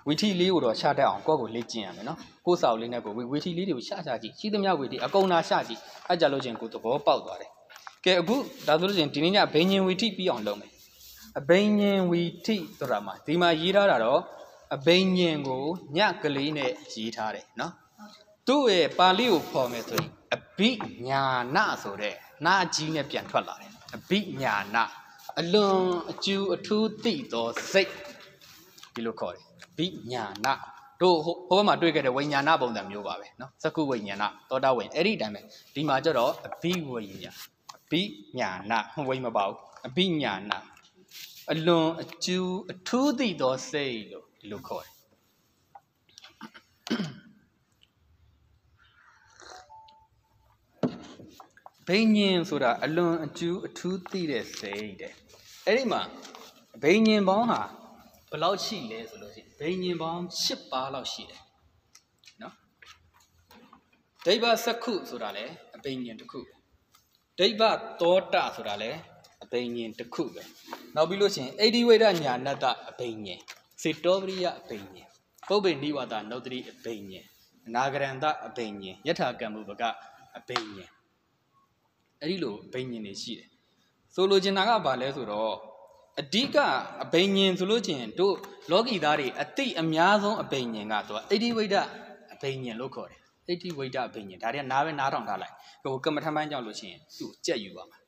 ဝီထီလေးကိုတော့ချတတ်အောင်ကိုယ့်ကိုလေ့ကျင့်ရမယ်နော်ကိုယ်စာအုပ်လေးနဲ့ကိုဝီထီလေးတွေကိုချချကြည့်ရှိသမျှဝီထီအကုန်လာချကြည့်အဲ့ကြလို့ချင်းကိုသဘောပေါက်သွားတယ်ကဲအခုဒါဆိုလို့ချင်းဒီနေ့ညဘိညာဉ်ဝီထီပြီးအောင်လုပ်မယ်အဘိညာဉ်ဝီထီဆိုတာမှာဒီမှာရေးထားတာတော့အဘိညာဉ်ကိုညကလေးနဲ့ရေးထားတယ်နော်သူ့ရဲ့ပါဠိကိုဖော်မယ်ဆိုရင်အဘိညာဏဆိုတဲ့နာကြီးနဲ့ပြန်ထွက်လာတယ်အဘိညာဏအလွန်အကျူအထူးသိသောစိတ်ဒီလိုခေါ်တယ်အဘိညာဏတို့ဟိုဘက်မှာတွေ့ခဲ့တဲ့ဝိညာဏပုံစံမျိုးပါပဲနော်သကုဝိညာဏသောတာဝိညာဉ်အဲ့ဒီတိုင်းပဲဒီမှာကျတော့အဘိဝိညာအဘိညာဏဝိမပါဘူးအဘိညာဏအလွန်အကျူအထူးသိသောစိတ်လို့ဒီလိုခေါ်တယ်ဘိညာဉ်ဆိုတာအလွန်အကျူးအထူးသိတဲ့စိတ်တဲ့အဲ့ဒီမှာဘိညာဉ်ပေါင်းဟာဘယ်လောက်ရှိလဲဆိုလို့ရှိရင်ဘိညာဉ်ပေါင်း၈ပါးလောက်ရှိတယ်နော်ဒိဗ္ဗစက္ခုဆိုတာလည်းအဘိညာဉ်တစ်ခုဒိဗ္ဗသောတဆိုတာလည်းအဘိညာဉ်တစ်ခုပဲနောက်ပြီးလို့ရှိရင်အိဒိဝိဒညာဏတ္တအဘိညာဉ်စေတောပရိယအဘိညာဉ်ပုပ္ပေနိဝါဒနုတ္တိအဘိညာဉ်အနာဂရန္တအဘိညာဉ်ယထာကမ္မုပကအဘိညာဉ်အဲ့ဒီလိုအဘိညာဉ်တွေရှိတယ်ဆိုလိုချင်တာကဘာလဲဆိုတော့အဓိကအဘိညာဉ်ဆိုလို့ချင်းတို့လောကီသားတွေအတိအများဆုံးအဘိညာဉ်ကသူကအိဒိဝိဒအဘိညာဉ်လို့ခေါ်တယ်အိဒိဝိဒအဘိညာဉ်ဒါတွေကနားပဲနားထောင်ထားလိုက်ဟိုကမ္မထမ်းပိုင်းကြောင့်လို့ချင်းသူ့ကြက်ယူပါမှာ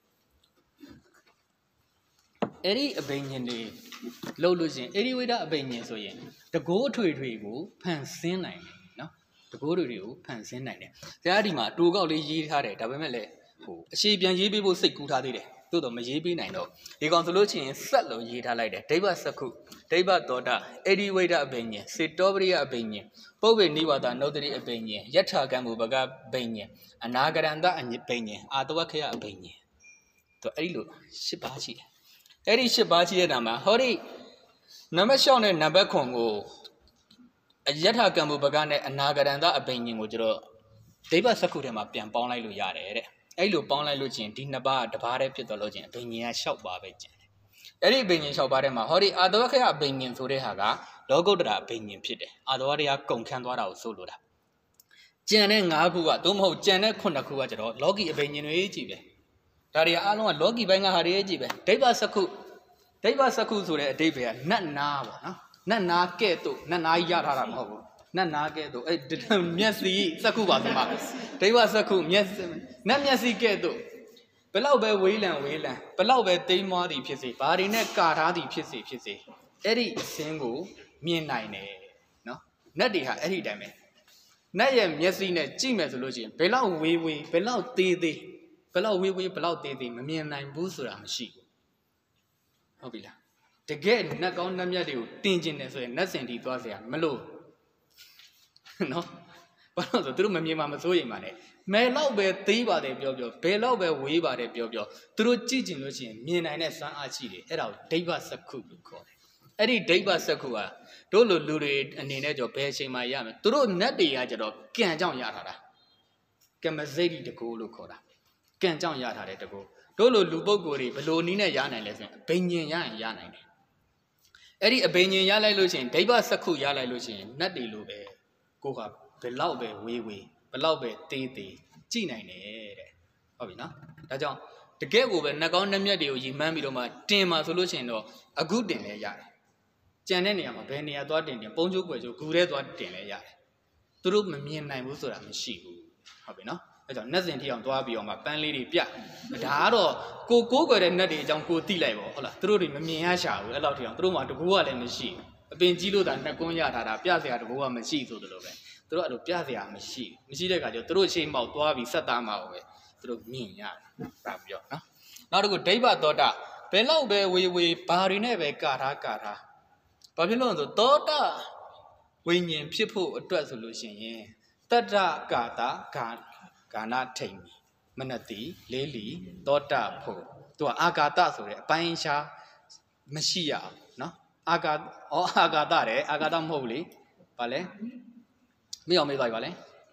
အဲ့ဒီအဘိညာဉ်တွေလို့လို့ချင်းအိဒိဝိဒအဘိညာဉ်ဆိုရင်တကိုးအထွေထွေကိုဖန်ဆင်းနိုင်တယ်နော်တကိုးတွေတွေကိုဖန်ဆင်းနိုင်တယ်တရားဒီမှာတူကောက်လေးရေးထားတယ်ဒါပေမဲ့လည်းဟိုအရှိပြန်ရေးပေးဖို့စိတ်ကူးထားသေးတယ်သို့တော့မရေးပေးနိုင်တော့ဒီကောင်ဆိုလို့ချင်းဆက်လို့ရေးထားလိုက်တယ်ဒိဗ္ဗစက္ခုဒိဗ္ဗသောတအိဒိဝိဒအဘိညာဉ်စေတောပရိယအဘိညာဉ်ပုပ္ပေနိဝါဒနုတ္တိအဘိညာဉ်ယထာကမ္မုပကအဘိညာဉ်အနာဂရန္တအဘိညာဉ်အာတဝခယအဘိညာဉ်သူအဲ့ဒီလို၈ပါးရှိတယ်အဲ့ဒီ၈ပါးရှိတဲ့နာမှာဟောဒီနံပါတ်၆နဲ့နံပါတ်၇ကိုအယထာကမ္မုပကနဲ့အနာဂရန္တအဘိညာဉ်ကိုကျတော့ဒိဗ္ဗစက္ခုထဲမှာပြန်ပေါင်းလိုက်လို့ရတယ်တဲ့အဲ့လိုပေါင်းလိုက်လို့ချင်းဒီနှစ်ပါးတပါးတည်းဖြစ်သွားလို့ချင်းအဘိညာဉ်က၆ပါးပဲကျန်တယ်အဲ့ဒီအဘိညာဉ်၆ပါးထဲမှာဟောဒီအာတဝခယအဘိညာဉ်ဆိုတဲ့ဟာကလောကုတ္တရာအဘိညာဉ်ဖြစ်တယ်အာတဝတရားကုန်ခန်းသွားတာကိုဆိုလိုတာကျန်တဲ့၅ခုကသို့မဟုတ်ကျန်တဲ့ခုနှစ်ခုကကျတော့လောကီအဘိညာဉ်တွေကြီးပဲဒါတွေအားလုံးကလောကီဘိုင်းကဟာတွေကြီးပဲဒိဗ္ဗစက္ခုဒိဗ္ဗစက္ခုဆိုတဲ့အဓိပ္ပာယ်ကနတ်နာပေါ့နော်နတ်နာကဲ့သို့နတ်နာကြီးရထားတာမဟုတ်ဘူးနတ်နာကဲ့သို့အဲ့မျက်စိစက္ခုပါဆိုမှဒိဗ္ဗစက္ခုမျက်နတ်မျက်စိကဲ့သို့ဘလောက်ပဲဝေးလံဝေးလံဘလောက်ပဲတိမ်မွားသည်ဖြစ်စေဘာတွေနဲ့ကာထားသည်ဖြစ်စေဖြစ်စေအဲ့ဒီအစင်းကိုမြင်နိုင်တယ်နော်နတ်တွေဟာအဲ့ဒီတိုင်းပဲနတ်ရဲ့မျက်စိနဲ့ကြည့်မယ်ဆိုလို့ရှိရင်ဘယ်လောက်ဝေးဝေးဘယ်လောက်သေးသေးဘယ်လောက်ဝေးဝေးဘယ်လောက်သေးသေးမမြင်နိုင်ဘူးဆိုတာမရှိဘူးဟုတ်ပြီလားတကယ်နတ်ကောင်းနတ်မြတ်တွေကိုတင်ကျင်တယ်ဆိုရင်နတ်စင်တီသွားเสียမလို့နော်ဘာလို့ဆိုသူတို့မမြင်မှမစိုးရိမ်ပါနဲ့မဲလောက်ပဲသေးပါတယ်ပြောပြောဘယ်လောက်ပဲဝေးပါတယ်ပြောပြောသူတို့ကြည့်ကျင်လို့ရှိရင်မြင်နိုင်တဲ့စွမ်းအားရှိတယ်အဲ့ဒါကိုဒိဗ္ဗစက္ခုလို့ခေါ်တယ်အဲ့ဒီဒိဗ္ဗစက္ခုကတို့လိုလူတွေအနေနဲ့ကြောဘယ်အချိန်မှရမယ်သူတို့နတ်တွေကကြတော့ကံကြောင့်ရထားတာကမ္မစိတ်တကူလို့ခေါ်တာကံကြောင့်ရထားတဲ့တကူတို့လိုလူပုဂ္ဂိုလ်တွေဘလို့နည်းနဲ့ရနိုင်လဲဆိုရင်အဘိညာဉ်ရရင်ရနိုင်တယ်အဲ့ဒီအဘိညာဉ်ရလိုက်လို့ရှိရင်ဒိဗ္ဗစက္ခုရလိုက်လို့ရှိရင်နတ်တွေလိုပဲကိုကဘယ်လောက်ပဲဝေးဝေးဘယ်လောက်ပဲသေးသေးကြည့်နိုင်တယ်တဲ့ဟုတ်ပြီနော်ဒါကြောင့်တကယ်ကိုပဲနှက်ကောင်းနှက်မြက်တွေကိုရည်မှန်းပြီးတော့မှတင်မှာဆိုလို့ရှိရင်တော့အခုတင်လဲရတယ်ကြံတဲ့နေရာမှာဘယ်နေရာသွားတင်တင်ပုံကျိုးကွယ်ကျိုးဂူထဲသွားတင်လဲရတယ်သူတို့မမြင်နိုင်ဘူးဆိုတာမရှိဘူးဟုတ်ပြီနော်အဲကြောင့်နှက်စင်ထီအောင်သွားပြီးတော့မှပန်းလေးတွေပြဒါကတော့ကိုကိုးကွယ်တဲ့နှက်တွေအကြောင်းကိုသိလိုက်ပါဟုတ်လားသူတို့တွေမမြင်ရရှာဘူးအဲ့လောက်ထီအောင်သူတို့မှတကူကလည်းမရှိအပင်ကြီးလို့သာနှက်ကွန်းရထားတာပြစရာတကူကမရှိဆိုသလိုပဲသူတို့အဲ့လိုပြစရာမရှိမရှိတဲ့အခါကျတော့သူတို့ချိန်မောက်သွားပြီးဆက်သားမှာပဲသူတို့မြင်ရတယ်ဒါပြောနော်နောက်တစ်ခုဒိဗ္ဗသောတဘယ်လောက်ပဲဝေဝေဘာတွေနဲ့ပဲကာထားကာထားဘာဖြစ်လို့လဲဆိုသောတဝိညာဉ်ဖြစ်ဖို့အတွက်ဆိုလို့ရှိရင်တတ္တကာတာဂာဂာနထိန်မနတိလေးလီသောတဖို့သူကအာဂါတဆိုတဲ့အပိုင်းရှားမရှိရအောင်နော်အာဂါဩအာဂါတတဲ့အာဂါတမဟုတ်ဘူးလေဘာလဲမင်းအောင်မေးသွားပြီဗာလဲ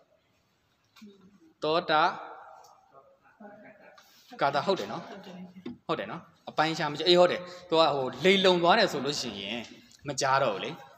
သောတာကာတာဟုတ်တယ်နော်ဟုတ်တယ်နော်အပိုင်းရှားမရှိအေးဟုတ်တယ်သူကဟိုလိန်လုံသွားတယ်ဆိုလို့ရှိရင်မကြားတော့ဘူးလေ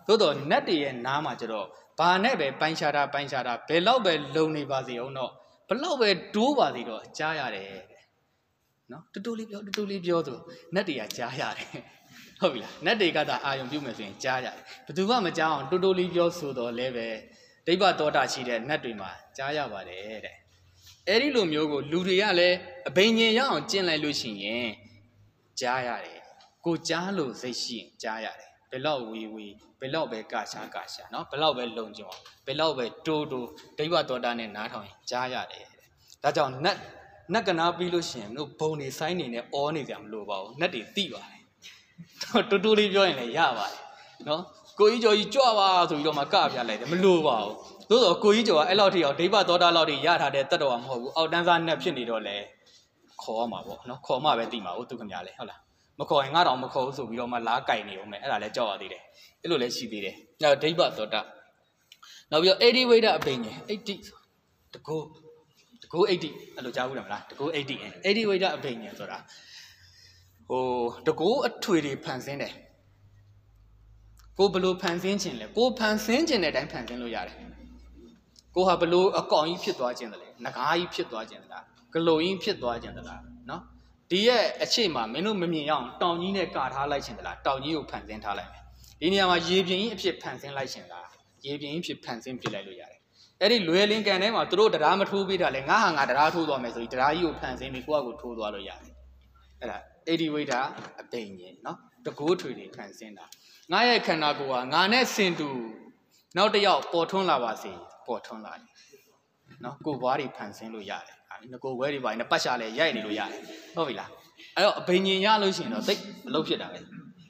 သို့တော့နတ်တွေရဲ့နားမှာကျတော့ဘာနဲ့ပဲပိုင်းခြားတာပိုင်းခြားတာဘယ်လောက်ပဲလုံနေပါစေအောင်တော့ဘလောက်ပဲတိုးပါစေတော့ကြားရတယ်နော်တူတူလေးပြောတူတူလေးပြောဆိုနတ်တွေကကြားရတယ်ဟုတ်ပြီလားနတ်တွေကသာအာယုံပြုမယ်ဆိုရင်ကြားရတယ်ဘယ်သူမှမကြားအောင်တူတူလေးပြောဆိုတော့လည်းပဲဒိဗ္ဗတောတာရှိတဲ့နတ်တွေမှာကြားရပါတယ်တဲ့အဲ့ဒီလိုမျိုးကိုလူတွေကလည်းအဘိညာဉ်ရအောင်ကျင့်လိုက်လို့ရှိရင်ကြားရတယ်ကိုကြားလို့စိတ်ရှိရင်ကြားရတယ်ဘယ်လောက်ဝီဝီဘယ်လောက်ပဲကာရှာကာရှာနော်ဘယ်လောက်ပဲလုံကြုံဘယ်လောက်ပဲတိုးတိုးဒိဗ္ဗတောတာနဲ့နားထောင်ရင်ကြားရတယ်ဒါကြောင့်နတ်နတ်ကနာပြီးလို့ရှိရင်တို့ဘုံနေဆိုင်နေနဲ့အောနေကြမလို့ပါဘူးနတ်တွေတိပါတယ်တူတူလေးပြောရင်လည်းရပါတယ်နော်ကိုကြီးကျော်ကြီးကြွပါဆိုပြီးတော့မှကပြလိုက်တယ်မလို့ပါဘူးသို့တော့ကိုကြီးကျော်ကအဲ့လောက်ထိအောင်ဒိဗ္ဗသောတာလောက်ထိရထားတဲ့တတ်တော်မဟုတ်ဘူးအောက်တန်းစားနတ်ဖြစ်နေတော့လေခေါ်ရမှာပေါ့နော်ခေါ်မှပဲတိမှာဟုတ်သူခင်ဗျာလေဟုတ်လားမခေါ်ရင်ငါတော့မခေါ်ဘူးဆိုပြီးတော့မှလားကြိုင်နေအောင်မယ်အဲ့ဒါလည်းကြောက်ရသေးတယ်အဲ့လိုလည်းရှိသေးတယ်နောက်ဒိဗ္ဗသောတာနောက်ပြီးတော့အေဒီဝိဒအပိညာအေဒီတကူတကူအေဒီအဲ့လိုကြားဘူးလားမလားတကူအေဒီအေဒီဝိဒအပိညာဆိုတာဟိုတကူအထွေတွေဖန်ဆင်းတယ်ကိုဘလို့ဖန်ဆင်းခြင်းလဲကိုဖန်ဆင်းခြင်းတဲ့အတိုင်းဖန်ဆင်းလို့ရတယ်ကိုဟာဘလို့အကောင်ကြီးဖြစ်သွားခြင်းတလဲငကားကြီးဖြစ်သွားခြင်းတလားဂလိုကြီးဖြစ်သွားခြင်းတလားနော်ဒီရဲ့အချိန်မှာမင်းတို့မမြင်ရအောင်တောင်ကြီးနဲ့ကာထားလိုက်ခြင်းတလားတောင်ကြီးကိုဖန်ဆင်းထားလိုက်မယ်ဒီနေရာမှာရေပြင်ကြီးအဖြစ်ဖန်ဆင်းလိုက်ခြင်းလားရေပြင်ကြီးဖြစ်ဖန်ဆင်းပြလိုက်လို့ရတယ်အဲ့ဒီလွယ်လင်းကန်ထဲမှာသူတို့တရားမထိုးပေးတာလဲငါဟာငါတရားထိုးသွားမယ်ဆိုပြီးတရားကြီးကိုဖန်ဆင်းပြီးကိုယ့်အကိုထိုးသွားလို့ရတယ်အဲ့ဒါအေဒီဝိဒအပိညာနော်တကူထွေတွေဖန်ဆင်းတာငါရဲ့ခန္ဓာကိုယ်ဟာငါနဲ့ဆင်တူနောက်တစ်ယောက်ပေါ်ထွန်းလာပါစေပေါ်ထွန်းလာတယ်နော်ကိုယ်ဘွားတွေဖန်ဆင်းလို့ရတယ်ငါကိုယ်ဘွဲတွေပါနေပတ်ရှာလဲရိုက်နေလို့ရတယ်ဟုတ်ပြီလားအဲ့တော့အဘိညာဉ်ရလို့ရှိရင်တော့သိမလုပ်ဖြစ်တာပဲ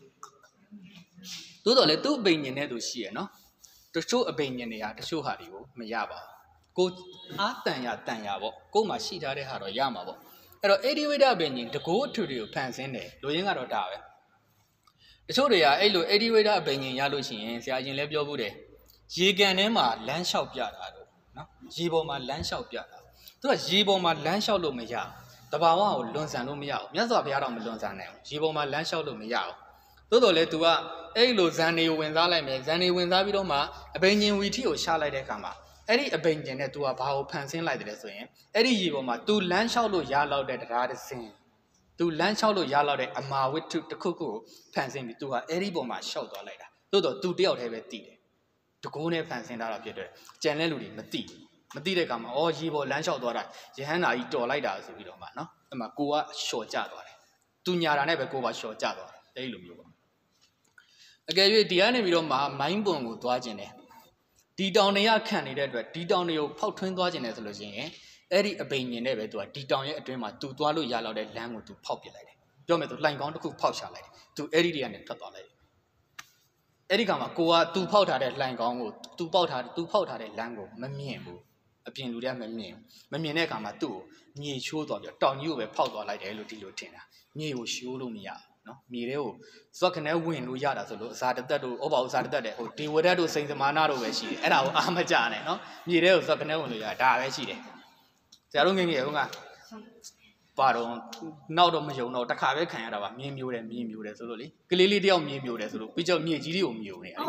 သို့တော်လည်းသူ့အဘိညာဉ်နဲ့သူရှိရနော်တချို့အဘိညာဉ်တွေကတချို့ဟာတွေကိုမရပါဘူးကိုအာတန်ရတန်ရပေါ့ကိုယ်မှာရှိထားတဲ့ဟာတော့ရမှာပေါ့အဲ့တော့အေဒီဝိဒအဘိညာဉ်တကိုးအထူတွေကိုဖန်ဆင်းတယ်လူရင်းကတော့ဒါပဲတချို့တွေကအဲ့လိုအေဒီဝိဒအဘိညာဉ်ရလို့ရှိရင်ဆရာရှင်လည်းပြောဘူးတယ်ရေကန်ထဲမှာလမ်းလျှောက်ပြတာတော့နော်ရေပေါ်မှာလမ်းလျှောက်ပြတာသူကရေပေါ်မှာလမ်းလျှောက်လို့မရတဘာဝကိုလွန်ဆန်လို့မရဘူးမြတ်စွာဘုရားတော့မလွန်ဆန်နိုင်ဘူးရေပေါ်မှာလမ်းလျှောက်လို့မရဘူးသို့တော်လည်း तू ကအဲ့လိုဇန်နေဝင်စားလိုက်မယ်ဇန်နေဝင်စားပြီးတော့မှအဘိညာဉ်ဝီထီကိုရှာလိုက်တဲ့အခါမှာအဲ့ဒီအဘိညာဉ်နဲ့ तू ကဘာကိုဖန်ဆင်းလိုက်တယ်ဆိုရင်အဲ့ဒီရေပေါ်မှာ तू လမ်းလျှောက်လို့ရလောက်တဲ့တရားတစ်စင်း तू လမ်းလျှောက်လို့ရလောက်တဲ့အမာဝိတ္ထုတစ်ခုခုကိုဖန်ဆင်းပြီး तू ကအဲ့ဒီပေါ်မှာလျှောက်သွားလိုက်တာသို့တော် तू တယောက်တည်းပဲတည်တယ်တကိုးနဲ့ဖန်ဆင်းထားတာဖြစ်တယ်ကြံတဲ့လူတွေမသိမသိတဲ့အခါမှာအော်ရေပေါ်လမ်းလျှောက်သွားတာယဟန်နာကြီးတော်လိုက်တာဆိုပြီးတော့မှနော်အဲ့မှာကိုကလျှော်ကျသွားတယ် तू ညာတာနဲ့ပဲကိုကလျှော်ကျသွားတယ်အဲ့လိုမျိုးပေါ့အကယ်၍ဒီကနေပြီးတော့မှမိုင်းပွန်ကိုသွားခြင်းတယ်ဒီတောင်တွေကခံနေတဲ့အတွက်ဒီတောင်တွေကိုဖောက်ထွင်းသွားခြင်းတယ်ဆိုလို့ရှိရင်အဲ့ဒီအပိညာဉ်နဲ့ပဲ तू ကဒီတောင်ရဲ့အတွင်းမှာ तू သွားလို့ရလောက်တဲ့လမ်းကို तू ဖောက်ပစ်လိုက်တယ်ပြောမယ်ဆိုလှိုင်ကောင်းတစ်ခုဖောက်ချလိုက်တယ် तू အဲ့ဒီတွေကနေထွက်သွားလိုက်တယ်အဲ့ဒီကမှာကိုက तू ဖောက်ထားတဲ့လှိုင်ကောင်းကို तू ပေါက်ထား तू ဖောက်ထားတဲ့လမ်းကိုမမြင်ဘူးအပြင်လူတွေကမမြင်မမြင်တဲ့အခါမှာသူ့ကိုမြေချိုးသွားပြီးတောင်ကြီးကိုပဲဖောက်သွားလိုက်တယ်လို့ဒီလိုထင်တာမြေကိုရှိုးလို့မရနော်မြေတွေကိုဇွက်ခနဲ့ဝင်လို့ရတာဆိုလို့အစာတသက်တို့ဩဘာဥစာတသက်တဲ့ဟိုဒီဝရက်တို့စိန်သမာနာတို့ပဲရှိတယ်အဲ့ဒါကိုအာမကြနဲ့နော်မြေတွေကိုဇွက်ခနဲ့ဝင်လို့ရတာဒါပဲရှိတယ်ဆရာတို့ငယ်ငယ်ဟုတ်ကပါတော့နောက်တော့မယုံတော့တစ်ခါပဲခံရတာပါမြင်းမျိုးတယ်မြင်းမျိုးတယ်ဆိုလို့လေကလေးလေးတယောက်မြင်းမျိုးတယ်ဆိုလို့ပြီးတော့မြေကြီးတွေကိုမျိုးနေအဲ့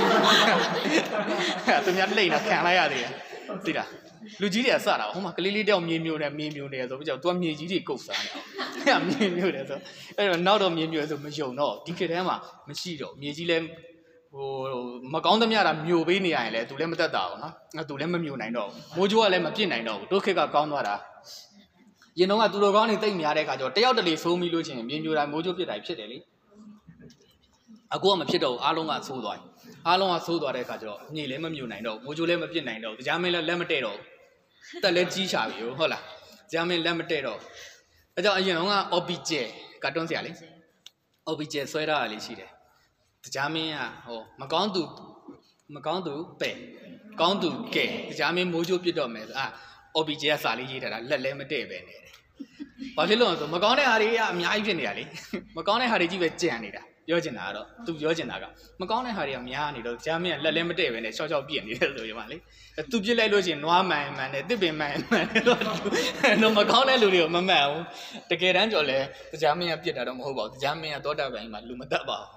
သူများလိမ့်တာခံလိုက်ရသေးတယ်သိလားလူကြီးတွေကစတာဟိုမှာကလေးလေးတယောက်မြေမျိုးနဲ့မြင်းမျိုးနေဆိုပြီးတော့ तू ကမြေကြီးတွေကုတ်စားနေအောင်အဲ့မြင်းမျိုးတယ်ဆိုအဲ့တော့နောက်တော့မြင်းမျိုးဆိုမယုံတော့ဒီခေတ်ထဲမှာမရှိတော့မြေကြီးလဲဟိုမကောင်းသမျှတာမျိုးပေးနေရရင်လဲ तू လည်းမတက်တာဘူးနော်အဲ့ तू လည်းမမျိုးနိုင်တော့ဘူးမိုးကြိုးကလည်းမပြစ်နိုင်တော့ဘူးတို့ခေတ်ကကောင်းသွားတာရင်တော့ကသူတို့ကောင်းနေတိတ်များတဲ့အခါကျတော့တယောက်တလေဆိုးမိလို့ချင်းမြင်းမျိုးတိုင်းမိုးကြိုးပြစ်တိုင်းဖြစ်တယ်လေအခုကမဖြစ်တော့ဘူးအားလုံးကဆိုးသွားတယ်အားလုံးကဆိုးသွားတဲ့အခါကျတော့မြေလည်းမမျိုးနိုင်တော့ဘူးမိုးကြိုးလည်းမပြစ်နိုင်တော့ဘူးကြားမင်းလည်းလက်မတည့်တော့ဘူးတက်လည်းကြီးချပြီဟုတ်လားကြားမင်းလက်မတည့်တော့အဲကြောင့်အရင်က object ကတွန်းစရာလေ object ဆွဲထားတာလေးရှိတယ်ကြားမင်းကဟိုမကောင်းသူမကောင်းသူပဲကောင်းသူကဲကြားမင်းမိုးကြိုးပြစ်တော့မယ်ဆိုအာobject ကစာလေးရေးထားတာလက်လည်းမတည့်ပဲနေတယ်။ဘာဖြစ်လို့လဲဆိုမကောင်းတဲ့ဟာတွေကအများကြီးဖြစ်နေတာလေ။မကောင်းတဲ့ဟာတွေကြီးပဲကြံနေတာ။ပြောချင်တာကတော့သူပြောချင်တာကမကောင်းတဲ့ဟာတွေကများနေတော့ဂျာမင်းကလက်လည်းမတည့်ပဲနဲ့ရှောက်ရှောက်ပြစ်နေတယ်ဆိုရင်မှလေ။သူပြစ်လိုက်လို့ရှိရင်နွားမှန်မှန်နဲ့တစ်ပင်မှန်မှန်တော့တော့မကောင်းတဲ့လူတွေကိုမမှန်ဘူး။တကယ်တမ်းကြော်လဲဂျာမင်းကပြစ်တာတော့မဟုတ်ပါဘူး။ဂျာမင်းကသောတာပန်မှာလူမတတ်ပါဘူး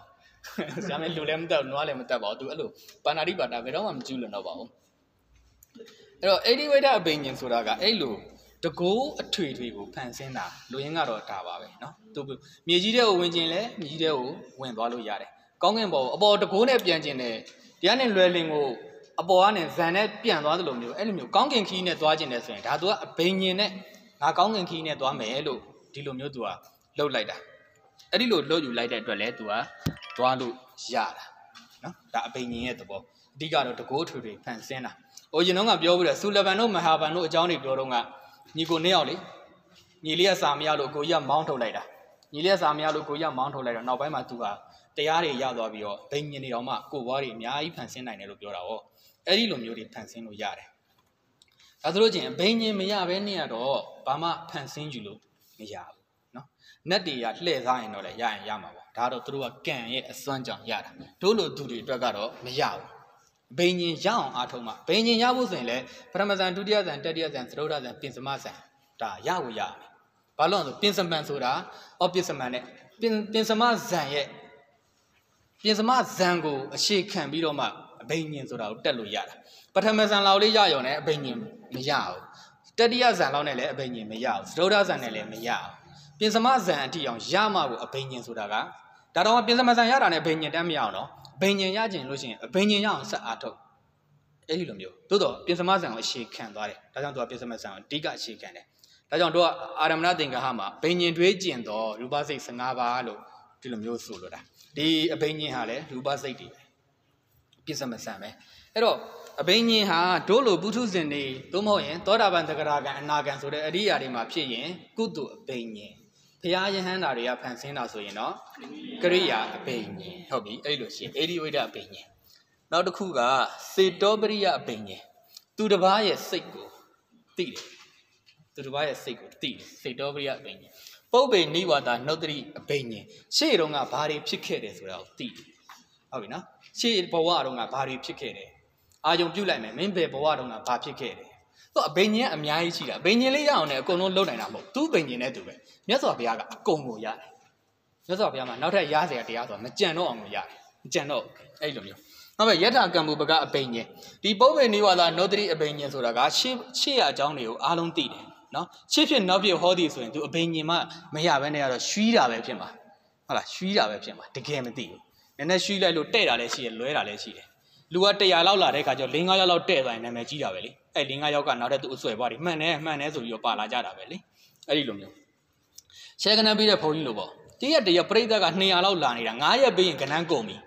ဆရာမလူလည်းမတက်နွားလည်းမတက်ပါဘူးသူအဲ့လိုပါဏာတိပါတာဘယ်တော့မှမကျူးလွန်တော့ပါဘူးအဲ့တော့အေဒီဝိဒအဘိညာဉ်ဆိုတာကအဲ့လိုတကိုးအထွေထွေကိုဖန်ဆင်းတာလူရင်းကတော့ဒါပါပဲเนาะသူမြေကြီးတဲ့ကိုဝင်ခြင်းလဲမြေကြီးတဲ့ကိုဝင်သွားလို့ရတယ်ကောင်းကင်ဘောအပေါ်တကိုးနဲ့ပြန်ခြင်းနဲ့တရားနဲ့လွယ်လင်ကိုအပေါ်ကနေဇန်နဲ့ပြန်သွားသလိုမျိုးအဲ့လိုမျိုးကောင်းကင်ခီးနဲ့သွားခြင်းနဲ့ဆိုရင်ဒါသူကအဘိညာဉ်နဲ့ငါကောင်းကင်ခီးနဲ့သွားမယ်လို့ဒီလိုမျိုးသူကလှုပ်လိုက်တာအဲ့ဒီလိုလှုပ်ယူလိုက်တဲ့အတွက်လဲသူကသွားလို့ရတာနော်ဒါအဘိညာဉ်ရဲ့သဘောအဓိကတော့တကိုးထွေထွေဖန်ဆင်းတာဟိုရင်တော့ကပြောပြီးတော့ဆူလဗန်တို့မဟာဗန်တို့အကြောင်းတွေပြောတော့ကညီကိုနှစ်ယောက်လေညီလေးကစာမရလို့ကိုကြီးကမောင်းထုတ်လိုက်တာညီလေးကစာမရလို့ကိုကြီးကမောင်းထုတ်လိုက်တော့နောက်ပိုင်းမှာသူကတရားတွေရသွားပြီးတော့ဘိညာဉ်တွေတော့မှကိုဘွားတွေအများကြီးဖန်ဆင်းနိုင်တယ်လို့ပြောတာဟောအဲ့ဒီလိုမျိုးတွေဖန်ဆင်းလို့ရတယ်ဒါဆိုလို့ချင်းဘိညာဉ်မရဘဲနဲ့ကတော့ဘာမှဖန်ဆင်းယူလို့မရဘူးနော်နတ်တွေကလှည့်စားရင်တော့လည်းရရင်ရမှာပေါ့ဒါတော့သူတို့ကကံရဲ့အစွမ်းကြောင့်ရတာတို့လိုသူတွေအတွက်ကတော့မရဘူးဘိညာဉ်ရအောင်အားထုတ်မှဘိညာဉ်ရဖို့ဆိုရင်လည်းပထမဇန်ဒုတိယဇန်တတိယဇန်သရုဒ္ဓဇန်ပင်စမဇန်ဒါရဖို့ရမယ်ဘာလို့လဲဆိုပင်စမန်ဆိုတာအော်ပင်စမန်နဲ့ပင်ပင်စမဇန်ရဲ့ပြင်စမဇန်ကိုအခြေခံပြီးတော့မှအဘိညာဉ်ဆိုတာကိုတက်လို့ရတာပထမဇန်လောက်လေးရရုံနဲ့အဘိညာဉ်မရဘူးတတိယဇန်လောက်နဲ့လည်းအဘိညာဉ်မရဘူးသရုဒ္ဓဇန်နဲ့လည်းမရဘူးပြင်စမဇန်အတိအောင်ရမှကိုအဘိညာဉ်ဆိုတာကဒါတော့ပြင်စမဇန်ရတာနဲ့အဘိညာဉ်တမ်းမရအောင်နော်အဘိညာဉ်ရခြင်းလို့ရှိရင်အဘိညာဉ်ရအောင်ဆက်အားထုတ်အဲ့ဒီလိုမျိုးသို့တော့ပြင်စမဇန်ကိုအခြေခံသွားတယ်ဒါကြောင့်သူကပြင်စမဇန်ကိုအဓိကအခြေခံတယ်ဒါကြောင့်တို့ကအာရမဏသင်္ကာဟမှာဘိညာဉ်တွေးကျင်တော့ရူပစိတ်၁၅ပါးလို့ဒီလိုမျိုးဆိုလို့တာဒီအဘိညာဉ်ဟာလည်းရူပစိတ်တွေပြစ္ဆမဆန်ပဲအဲ့တော့အဘိညာဉ်ဟာတို့လိုပုထုဇဉ်တွေသို့မဟုတ်ရင်သောတာပန်သဂရကံအနာကံဆိုတဲ့အရိယာတွေမှာဖြစ်ရင်ကုသိုလ်အဘိညာဉ်ဘုရားယဟန္တာတွေကဖန်ဆင်းတာဆိုရင်တော့ကရိယာအဘိညာဉ်ဟုတ်ပြီအဲ့လိုရှိရင်အေဒီဝိဒအဘိညာဉ်နောက်တစ်ခုကစေတောပရိယအဘိညာဉ်သူတစ်ပါးရဲ့စိတ်ကိုသိတယ်သူတစ်ပါးရဲ့စိတ်ကိုသိတယ်စေတောပရိယအဘိညာဉ်ပုပ္ပေနိဝါဒနှုတ်တိအဘိညာဉ်ရှေ့တုန်းကဘာတွေဖြစ်ခဲ့တယ်ဆိုတာကိုသိတယ်ဟုတ်ပြီနော်ရှေ့ဘဝတုန်းကဘာတွေဖြစ်ခဲ့တယ်အာယုံပြုတ်လိုက်မယ်မင်းဘယ်ဘဝတုန်းကဘာဖြစ်ခဲ့တယ်သူအဘိညာဉ်အများကြီးရှိတာအဘိညာဉ်လေးရအောင်လည်းအကုန်လုံးလုပ်နိုင်တာမဟုတ်သူ့ဘိညာဉ်နဲ့သူပဲမြတ်စွာဘုရားကအကုန်ကိုရတယ်မြတ်စွာဘုရားမှာနောက်ထပ်ရစရာတရားဆိုတာမကြံတော့အောင်ကိုရတယ်မကြံတော့အဲ့လိုမျိုးနောက်ပဲယထာကံမူပကအဘိညာဉ်ဒီပုပ္ပေနိဝါဒနှုတ်တိအဘိညာဉ်ဆိုတာကရှေ့ရှေ့အကြောင်းတွေကိုအားလုံးသိတယ်နော်ရှေ့ဖြစ်နောက်ဖြစ်ဟောသည်ဆိုရင်သူအဘိညာဉ်မှမရဘဲနဲ့ကတော့ရွှီးတာပဲဖြစ်မှာဟုတ်လားရွှီးတာပဲဖြစ်မှာတကယ်မသိဘူးနည်းနည်းရွှီးလိုက်လို့တဲ့တာလည်းရှိတယ်လွဲတာလည်းရှိတယ်လူကတရာလောက်လာတဲ့ခါကျတော့၄၅ယောက်လောက်တဲ့သွားရင်နာမည်ကြီးတာပဲလေအဲ့၄၅ယောက်ကနောက်တဲ့သူအဆွဲပွားတယ်မှန်တယ်မှန်တယ်ဆိုပြီးတော့ပါလာကြတာပဲလေအဲ့ဒီလိုမျိုးရှေကနန်းပြီးတဲ့ဘုန်းကြီးလိုပေါ့တရက်တရက်ပြိဿက၂၀၀လောက်လာနေတာ၅ရက်ပြီးရင်ကနန်းကုန်ပြီ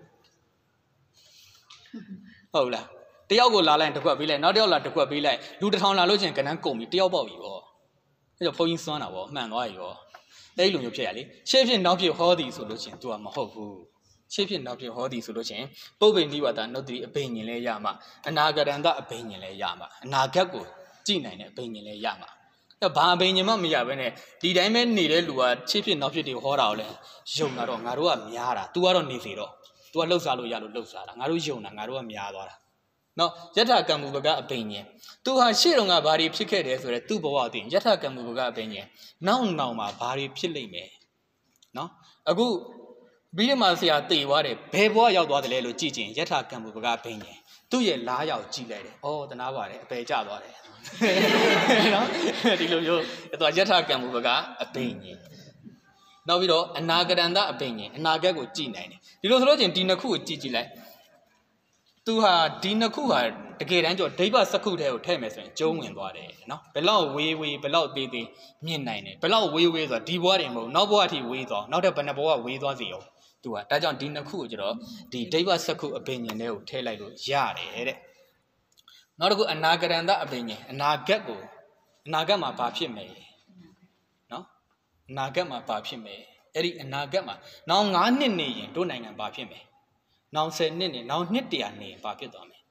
ဟုတ်လားတယောက်ကိုလာလိုက်တစ်ခွက်ပေးလိုက်နောက်တစ်ယောက်လာတစ်ခွက်ပေးလိုက်လူတစ်ထောင်လာလို့ချင်းကနန်းကုန်ပြီတယောက်ပေါက်ပြီပေါ့အဲ့တော့ဘုန်းကြီးစွမ်းတာပေါ့မှန်သွားပြီပေါ့အဲ့ဒီလိုမျိုးဖြစ်ရလေရှေ့ဖြစ်နောက်ဖြစ်ဟောသည်ဆိုလို့ချင်း तू ကမဟုတ်ဘူးရှေ့ဖြစ်နောက်ဖြစ်ဟောသည်ဆိုလို့ချင်းပုပ္ပေနိဝါဒနှုတ်တိအဘိညာဉ်လဲရမှာအနာဂတန္တအဘိညာဉ်လဲရမှာအနာဂတ်ကိုကြည့်နိုင်တဲ့အဘိညာဉ်လဲရမှာအဲ့ဘာအဘိညာဉ်မှမရဘဲနဲ့ဒီတိုင်းပဲနေတဲ့လူကရှေ့ဖြစ်နောက်ဖြစ်တွေဟောတာကိုလဲယုံတာတော့ငါတို့ကများတာ तू ကတော့နေစေတော့ तू ကလှုပ်ရှားလို့ရလို့လှုပ်ရှားတာငါတို့ယုံတာငါတို့ကများသွားတာနော်ယထာကံမူပကအဘိညာဉ် तू ဟာရှေ့တုန်းကဘာတွေဖြစ်ခဲ့တယ်ဆိုတော့သူ့ဘဝအသိယထာကံမူပကအဘိညာဉ်နောက်နောက်မှာဘာတွေဖြစ်လိမ့်မယ်နော်အခုပြီးတော့မှဆရာသိသွားတယ်ဘယ်ဘဝရောက်သွားတယ်လဲလို့ကြည့်ချင်ယထာကံမူပကအဘိညာဉ်သူ့ရဲ့လားရောက်ကြည့်လိုက်တယ်ဩတနာပါတယ်အပေကျသွားတယ်နော်ဒီလိုမျိုးသူကယထာကံမူပကအဘိညာဉ်နောက်ပြီးတော့အနာဂတန္တအဘိညာဉ်အနာဂတ်ကိုကြည့်နိုင်တယ်ဒီလိုဆိုလို့ချင်းဒီနှစ်ခုကိုကြည့်ကြည့်လိုက်သူဟာဒီနှစ်ခုဟာတကယ်တမ်းကျတော့ဒိဗ္ဗစက္ခုထဲကိုထည့်မယ်ဆိုရင်ကျုံးဝင်သွားတယ်နော်ဘယ်လောက်ဝေးဝေးဘယ်လောက်သေးသေးမြင်နိုင်တယ်ဘယ်လောက်ဝေးဝေးဆိုတာဒီဘဝတည်းမဟုတ်နောက်ဘဝအထိဝေးသွားနောက်ထပ်ဘယ်နှဘဝဝေးသွားစီအောင်သူကဒါကြောင့်ဒီနှစ်ခုကိုကျတော့ဒီဒိဗ္ဗစက္ခုအဘိညာဉ်ထဲကိုထည့်လိုက်လို့ရတယ်တဲ့နောက်တစ်ခုအနာဂတန္တအဘိညာဉ်အနာဂတ်ကိုအနာဂတ်မှာဘာဖြစ်မယ်နော်အနာဂတ်မှာဘာဖြစ်မယ်အဲ့ဒီအနာဂတ်မှာနောက်၅နှစ်နေရင်တို့နိုင်ငံဘာဖြစ်မယ်နောက်ဆယ်နှစ်နဲ့နောက်နှစ်တရာနေဘာဖြစ်သွားမလဲ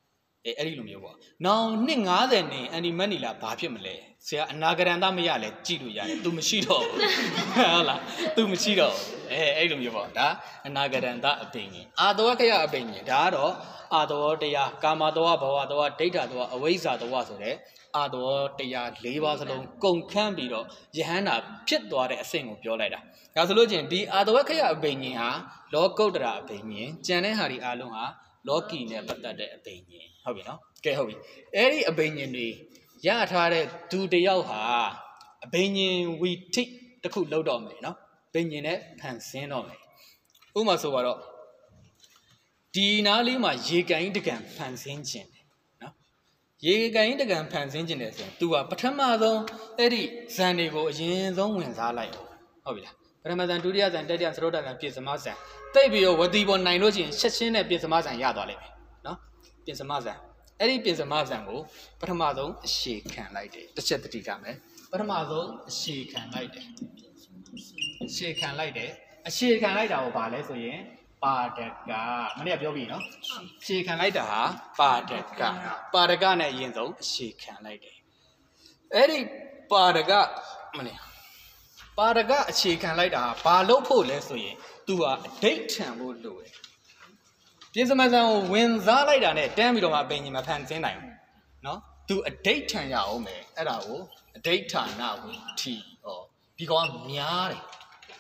အဲအဲ့ဒီလိုမျိုးပေါ့နောင်နှစ်ငါးဆယ်နေအန်ဒီမက်နီလာဘာဖြစ်မလဲဆရာအနာဂရန်သားမရလဲကြည့်လို့ရတယ် तू မရှိတော့ဘူးဟုတ်လား तू မရှိတော့ဘူးအဲအဲ့လိုမျိုးပေါ့ဒါအနာဂရန်သားအပင်ကြီးအာတဝခရအပင်ကြီးဒါကတော့အာတဝတရားကာမတဝဘဝတဝဒိဋ္ဌတဝအဝိဇ္ဇာတဝဆိုတဲ့အာတဝတရား၄ပါးစလုံးကုန်ခန်းပြီးတော့ယဟန္တာဖြစ်သွားတဲ့အဆင့်ကိုပြောလိုက်တာဒါဆိုလို့ချင်းဒီအာတဝခရအပင်ကြီးဟာလောကုတ္တရာအပင်ကြီးကျန်တဲ့ဟာဒီအားလုံးဟာလောကီနဲ့ပတ်သက်တဲ့အပင်ကြီးဟုတ်ပြီနော်ကဲဟုတ်ပြီအဲ့ဒီအပင်ကြီးတွေရထားတဲ့ဒူတယောက်ဟာအပင်ကြီးဝီထိတစ်ခုလောက်တော့မယ်နော်ပင်ကြီးနဲ့ဖန်ဆင်းတော့မယ်ဥပမာဆိုတော့ဒီနားလေးမှာရေကန်ကြီးတကန်ဖန်ဆင်းခြင်းတယ်နော်ရေကန်ကြီးတကန်ဖန်ဆင်းခြင်းတယ်ဆိုရင် तू ကပထမဆုံးအဲ့ဒီဇန်တွေကိုအရင်ဆုံးဝင်စားလိုက်ဟုတ်ပြီလားပထမဇန်ဒုတိယဇန်တတိယသရုတ်တဇန်ပြင်စမဇန်တိတ်ပြီးတော့ဝတိပေါ်နိုင်လို့ချင်းချက်ချင်းနဲ့ပြင်စမဇန်ရသွားလိမ့်မယ်နော်ပြင်စမဇန်အဲ့ဒီပြင်စမဇန်ကိုပထမဆုံးအရှေခံလိုက်တယ်တစ်ချက်တတိကမယ်ပထမဆုံးအရှေခံလိုက်တယ်အရှေခံလိုက်တယ်အရှေခံလိုက်တာကိုဘာလဲဆိုရင်ပါဒကမနေ့ကပြောပြီနော်အရှေခံလိုက်တာဟာပါဒကပါဒကနဲ့အရင်ဆုံးအရှေခံလိုက်တယ်အဲ့ဒီပါဒကမနေ့ပါဒကအခြေခံလိုက်တာဘာလို့ဖို့လဲဆိုရင် तू ဟာအဓိဋ္ဌံဖို့လိုတယ်ပြင်စမဇန်ကိုဝင်စားလိုက်တာနဲ့တန်းပြီးတော့မှပင်ကြီးမဖန်ဆင်းနိုင်ဘူးနော် तू အဓိဋ္ဌံရအောင်မယ်အဲ့ဒါကိုအဓိဋ္ဌာနဝိထိဟောဒီကောင်များတယ်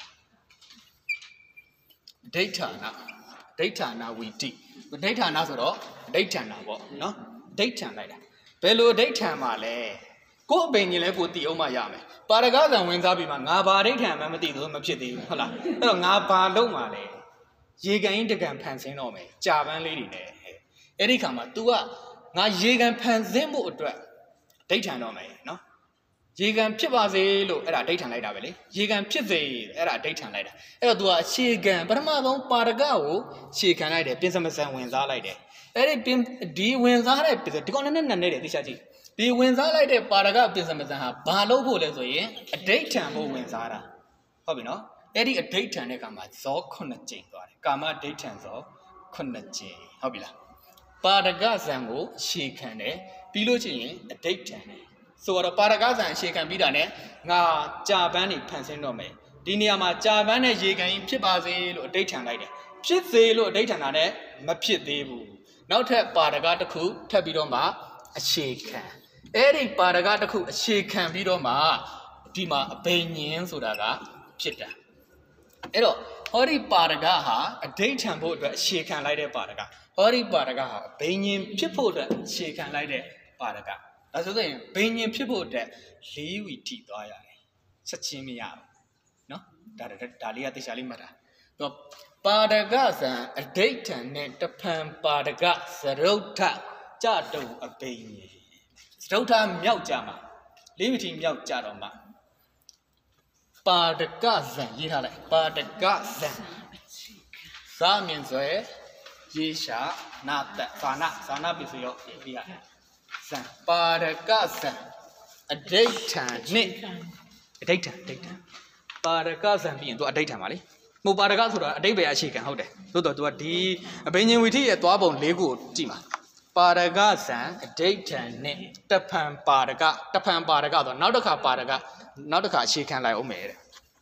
အဓိဋ္ဌာနဒိဋ္ဌာနဝိထိဒိဋ္ဌာနဆိုတော့အဓိဋ္ဌာနပေါ့နော်အဓိဋ္ဌံလိုက်တာဘယ်လိုအဓိဋ္ဌံမှာလဲကို့အပင်ကြီးလဲကိုတည်အောင်မှရမယ်ပါရဂဇံဝင်စားပြီးမှငါဘာဒိဋ္ဌံမှမသိသေးဘူးမဖြစ်သေးဘူးဟုတ်လားအဲ့တော့ငါဘာလုံးမှလဲရေကန်ကြီးတကန်ဖန်ဆင်းတော့မယ်ကြာပန်းလေးတွေနဲ့အဲ့ဒီခါမှာ तू ကငါရေကန်ဖန်ဆင်းဖို့အတွက်ဒိဋ္ဌံတော့မယ်နော်ရေကန်ဖြစ်ပါစေလို့အဲ့ဒါဒိဋ္ဌံလိုက်တာပဲလေရေကန်ဖြစ်စေအဲ့ဒါဒိဋ္ဌံလိုက်တာအဲ့တော့ तू ကအခြေခံပထမဆုံးပါရဂကိုခြေခံလိုက်တယ်ပြင်စမစံဝင်စားလိုက်တယ်အဲ့ဒီပြင်ဒီဝင်စားတဲ့ဒီကောင်နဲ့နဲ့နဲ့တယ်သိချာကြည့်ဒီဝင်စားလိုက်တဲ့ပါရဂပြင်စမစံဟာဘာလို့ဖို့လဲဆိုရင်အဓိဋ္ဌံဖို့ဝင်စားတာဟုတ်ပြီနော်အဲ့ဒီအဓိဋ္ဌံတဲ့ကမှာဇောခုနှစ်ကြိမ်သွားတယ်ကာမဒိဋ္ဌံဇောခုနှစ်ကြိမ်ဟုတ်ပြီလားပါရဂဇံကိုရှေခံတယ်ပြီးလို့ချင်းရင်အဓိဋ္ဌံတယ်ဆိုတော့ပါရဂဇံရှေခံပြီးတာနဲ့ငါကြာပန်းနေဖန်ဆင်းတော့မယ်ဒီနေရာမှာကြာပန်းနဲ့ရေကန်ရင်ဖြစ်ပါစေလို့အဓိဋ္ဌံလိုက်တယ်ဖြစ်စေလို့အဓိဋ္ဌံတာနဲ့မဖြစ်သေးဘူးနောက်ထပ်ပါရဂတစ်ခုထပ်ပြီးတော့မှအခြေခံအဲ့ဒီပါရဂတစ်ခုအခြေခံပြီးတော့မှဒီမှာအဘိညာဉ်ဆိုတာကဖြစ်တာအဲ့တော့ဟောဒီပါရဂဟာအဓိဋ္ဌံဖို့အတွက်အခြေခံလိုက်တဲ့ပါရဂဟောဒီပါရဂဟာအဘိညာဉ်ဖြစ်ဖို့အတွက်အခြေခံလိုက်တဲ့ပါရဂဒါဆိုရင်ဘိညာဉ်ဖြစ်ဖို့အတွက်လေးဝီထိသွားရတယ်ချက်ချင်းမရဘူးနော်ဒါဒါလေးကတေချာလေးမှတ်တာတော့ပါရဂဇံအဓိဋ္ဌံနဲ့တဖန်ပါရဂသရုတ်ထကြတုံအဘိညာဉ်သရုတ်ထမြောက်ကြမှာလေးဝီထိမြောက်ကြတော့မှာပါဒကဇံရေးထားလိုက်ပါဒကဇံသာမြင်ဆွဲရေရှာနာတဇာနာဇာနာပစ္စယောပြရဇံပါဒကဇံအဓိဋ္ဌံနဲ့အဓိဋ္ဌံအဓိဋ္ဌံပါဒကဇံပြီးရင်သူအဓိဋ္ဌံပါလေမဟုတ်ပါဒကဆိုတာအဓိပ္ပာယ်အခြေခံဟုတ်တယ်သို့တော့ तू ကဒီအဘိညာဉ်ဝီထိရဲ့သွားပုံ၄ခုကိုကြည့်မှာပါရဂဇံအဓိဋ္ဌံနဲ့တဖန်ပါရဂတဖန်ပါရဂဆိုနောက်တစ်ခါပါရဂနောက်တစ်ခါအခြေခံလိုက်အောင်မယ်တဲ့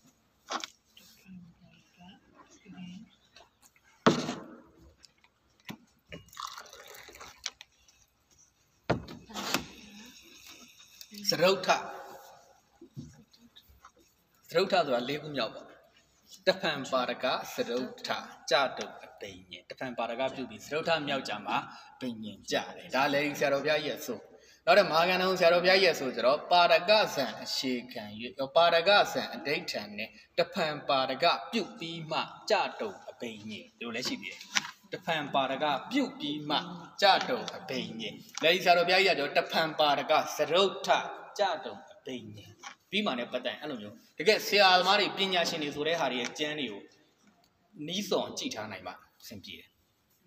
သရုတ်ထသရုတ်ထဆိုတာ၄ခုမြောက်ပေါ့တဖန်ပါရဂသရုတ်ထကြတုံအဘိညာဉ်တဖန်ပါရဂပြုပြီးသရုတ်ထမြောက်ကြမှာဘိညာဉ်ကြတယ်ဒါလည်းဆရာတော်ဘုရားရဲ့ဆိုနောက်တဲ့မဟာကဏ္ဍဆရာတော်ဘုရားရဲ့ဆိုကြတော့ပါရဂဇံအရှိခံ၍ပါရဂဇံအဓိဋ္ဌံနဲ့တဖန်ပါရဂပြုပြီးမှကြတုံအဘိညာဉ်လို့လည်းရှိသေးတယ်တဖန်ပါရဂပြုပြီးမှကြတုံအဘိညာဉ်လည်းဆရာတော်ဘုရားရဲ့တော့တဖန်ပါရဂသရုတ်ထကြတုံအဘိညာဉ်ပြီးမှလည်းပတ်တိုင်အဲ့လိုမျိုးတကယ်ဆရာသမားတွေပညာရှင်တွေဆိုတဲ့ဟာတွေရဲ့ကျမ်းတွေကိုနီးစော်ကြည့်ထားနိုင်မှအဆင်ပြေတယ်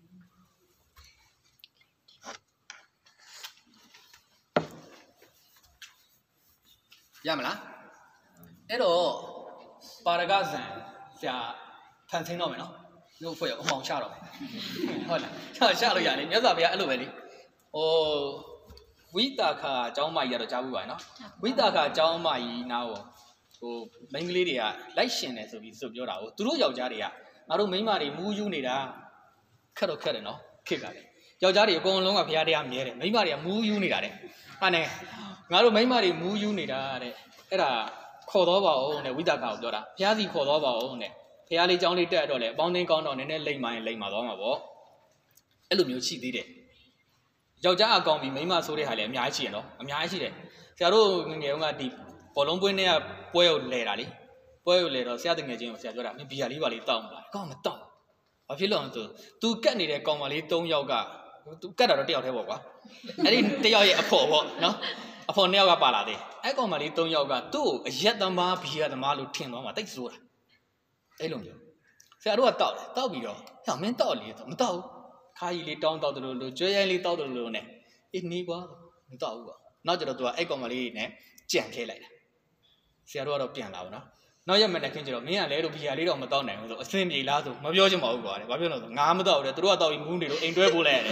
ရမလားအဲ့တော့ပါရဂဇံဆရာဖန်ဆင်းတော့မယ်နော်တို့ဖွဲ့ရအောင်ချတော့မယ်ဟုတ်လားချချလို့ရတယ်မြတ်စွာဘုရားအဲ့လိုပဲလေ哦，维达卡招马伊都加不完喏，维达卡招马伊那哦，哦，每个里的啊，来线的是比是比较大哦，都要家的呀，那都没嘛的木有的啦，看到看的喏，看个的，要家的光龙啊，皮亚的啊，没的，没嘛的木有的啦的，啊呢，那都没嘛的木有的啦的，哎啦，考到吧哦，呢维达卡多啦，皮亚是考到吧哦呢，皮亚里讲里带到嘞，帮你讲到呢，那累嘛累嘛多嘛不，哎，都没有起的的。要家讲比没嘛说的还来များ一些咯，များ一些的。假如你讲啊，地保龙本呢不要来哪里，不要来到下等个钱，下多啦，你比下里把里倒嘛，讲么倒，啊，譬如讲都都跟你来讲嘛，你都要个，都跟到都掉太多个，哎，你都要一破破，喏，一破你要个巴拉的，哎，讲嘛你都要个，都一他妈比一他妈路天嘛嘛得说了，哎，龙友，假如啊倒倒比了，上面倒里怎么倒？开一里当到的路，最一里到的路呢，一年过唔到个，那就多一个嘛里呢，捡起来了，现在都变老了，那也没那看见了，明天来都皮下里都没到呢，我说身体拉住，没表情冇过的，没表情了，俺没到的，都要到一公里路，应对不来的，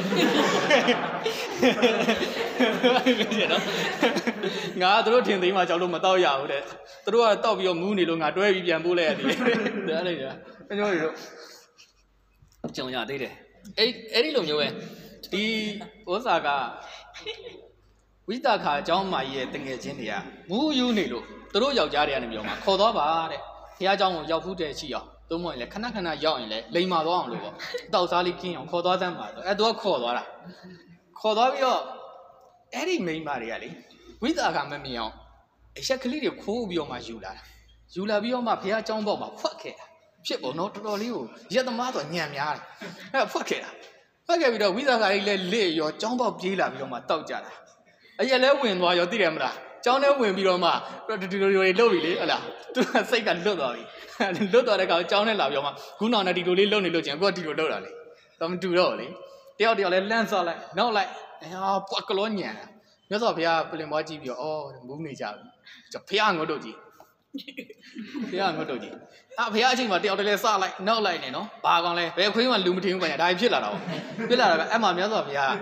俺都听对嘛，叫路没到呀，的，都要到比较公里路，俺对比变不来的，对那个，那就讲下对的。哎，哎，你弄有诶？第我啥个？维达卡叫买嘢等个钱的啊，冇有那路，都要家的那边嘛，考到吧的，人家叫我要付这钱啊，都冇来，看那看那要人来，立马多样路个，到啥里见用，考到怎嘛？哎，都要考到啦，考到比较，哎，你没买的呀哩？维达卡没没用，哎，下课里的考比较嘛有啦，有啦比较嘛，人家讲包嘛发开。撇不孬多了哟，一他妈都娘娘的，哎，破开了，破开不了，为啥个来累哟？讲包皮了，比如嘛到家了，哎呀，来问话要对了么啦？讲来问比如嘛，这这这这老味的，啦，都谁敢老到的？老到那个讲来老比如嘛，古那那地头里老你老讲，我地头老了嘞，咱们知道嘞，掉掉来烂啥来，然后来，哎呀，八个老年了，有时候别不能买机票哦，没你家，就骗我都去。ဖေကငတ်တော့ကြီးအာဖေကအချိန်မှာတယောက်တည်းလဲစလိုက်နောက်လိုက်နေနော်ဘာကောင်းလဲဘယ်ခွေးမှလူမထင်ဘူးဗျာဒါဖြစ်လာတာပေါ့ဖြစ်လာတာပဲအဲ့မှာမြတ်စွာဘုရား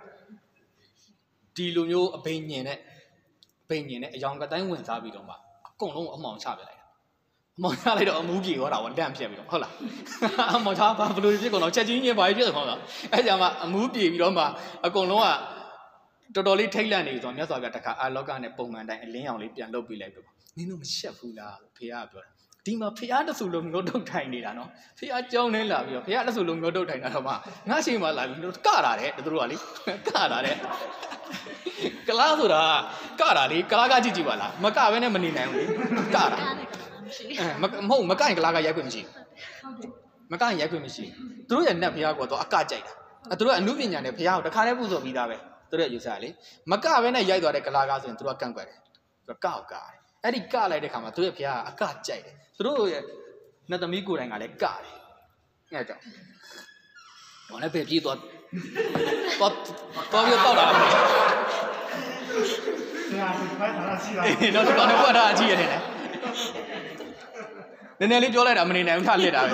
ဒီလိုမျိုးအဘိညာဉ်နဲ့အဘိညာဉ်နဲ့အယောင်ကတိုင်းဝင်စားပြီးတော့မှအကုန်လုံးအမှောင်ချပြလိုက်တာအမှောင်ချလိုက်တော့အမူးပြေရောတာပေါ့လန့်ဖြစ်ပြီးတော့ဟုတ်လားအမှောင်ချဘာဘလို့ဖြစ်ကုန်တော့ချက်ချင်းချင်းဘာဖြစ်တော့တော့အဲ့ကြမှာအမူးပြေပြီးတော့မှအကုန်လုံးကတော်တော်လေးထိတ်လန့်နေဆိုတော့မြတ်စွာဘုရားတခါအာလောကနဲ့ပုံမှန်တိုင်းအလင်းရောင်လေးပြန်လုပ်ပြီးလိုက်တော့နင်းတို့မရှက်ဘူးလားဖေကပြောတာဒီမှာဖေအားတဆူလုံးငုတ်တုတ်ထိုင်နေတာနော်ဖေအားကြောင်းနေလာပြီးတော့ဖေအားတဆူလုံးငုတ်တုတ်ထိုင်တာတော့မှငါရှိမှလာပြီးတော့ကတာတဲ့သူတို့ကလေကတာတဲ့ကလားဆိုတာကတာလေကလားကကြည့်ကြည့်ပါလားမကဘဲနဲ့မနေနိုင်ဘူးလေကတာအဲမဟုတ်မကရင်ကလားကရိုက်ခွင့်မရှိမကရင်ရိုက်ခွင့်မရှိသူတို့ရဲ့နတ်ဖေအားကတော့အကကြိုက်တာအဲသူတို့ကအနုပညာနဲ့ဖေအားကိုတခါတည်းပူဇော်ပြီးသားပဲသူတို့ရဲ့ယူဆလေမကဘဲနဲ့ရိုက်သွားတဲ့ကလားကဆိုရင်သူတို့ကကန့်ကွက်တယ်သူကကောက်ကားအဲ့ဒီကလိုက်တဲ့ခါမှာသူရဲ့ဖျားကအကကြိုက်တယ်သူတို့ရဲ့နတ်သမီးကိုယ်တိုင်ကလည်းကတယ်အဲ့ကြောင့်ဘာလဲပဲပြေးသွားတော့တော့ပြီးတော့တာဆရာဒီဘက်ထားတာရှိတာတော့တော့တော့တာအကြည့်ရတယ်နည်းနည်းလေးပြောလိုက်တာမနေနိုင်ဘူးထားလက်တာပဲ